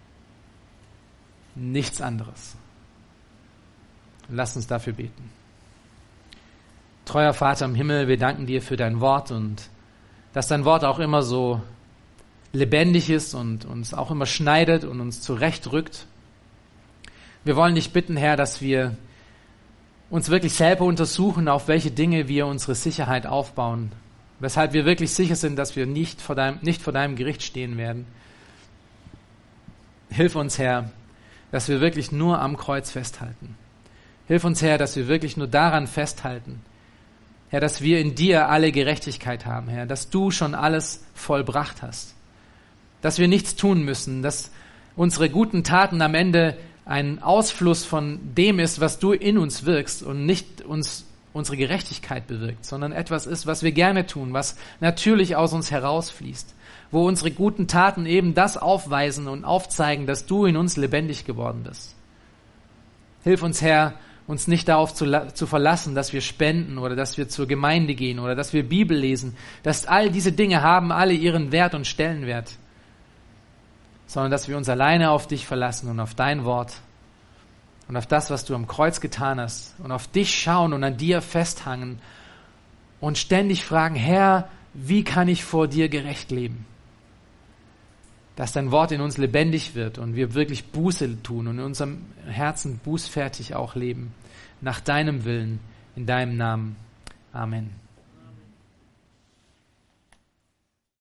Nichts anderes. Lass uns dafür beten. Treuer Vater im Himmel, wir danken dir für dein Wort und dass dein Wort auch immer so lebendig ist und uns auch immer schneidet und uns zurechtrückt. Wir wollen dich bitten, Herr, dass wir uns wirklich selber untersuchen, auf welche Dinge wir unsere Sicherheit aufbauen, weshalb wir wirklich sicher sind, dass wir nicht vor deinem Gericht stehen werden. Hilf uns, Herr, dass wir wirklich nur am Kreuz festhalten. Hilf uns, Herr, dass wir wirklich nur daran festhalten. Herr, dass wir in dir alle Gerechtigkeit haben, Herr, dass du schon alles vollbracht hast. Dass wir nichts tun müssen, dass unsere guten Taten am Ende ein Ausfluss von dem ist, was du in uns wirkst und nicht unsere Gerechtigkeit bewirkt, sondern etwas ist, was wir gerne tun, was natürlich aus uns herausfließt, wo unsere guten Taten eben das aufweisen und aufzeigen, dass du in uns lebendig geworden bist. Hilf uns, Herr, uns nicht darauf zu verlassen, dass wir spenden oder dass wir zur Gemeinde gehen oder dass wir Bibel lesen, dass all diese Dinge haben alle ihren Wert und Stellenwert, sondern dass wir uns alleine auf dich verlassen und auf dein Wort und auf das, was du am Kreuz getan hast und auf dich schauen und an dir festhangen und ständig fragen, Herr, wie kann ich vor dir gerecht leben? Dass dein Wort in uns lebendig wird und wir wirklich Buße tun und in unserem Herzen bußfertig auch leben, nach deinem Willen, in deinem Namen. Amen.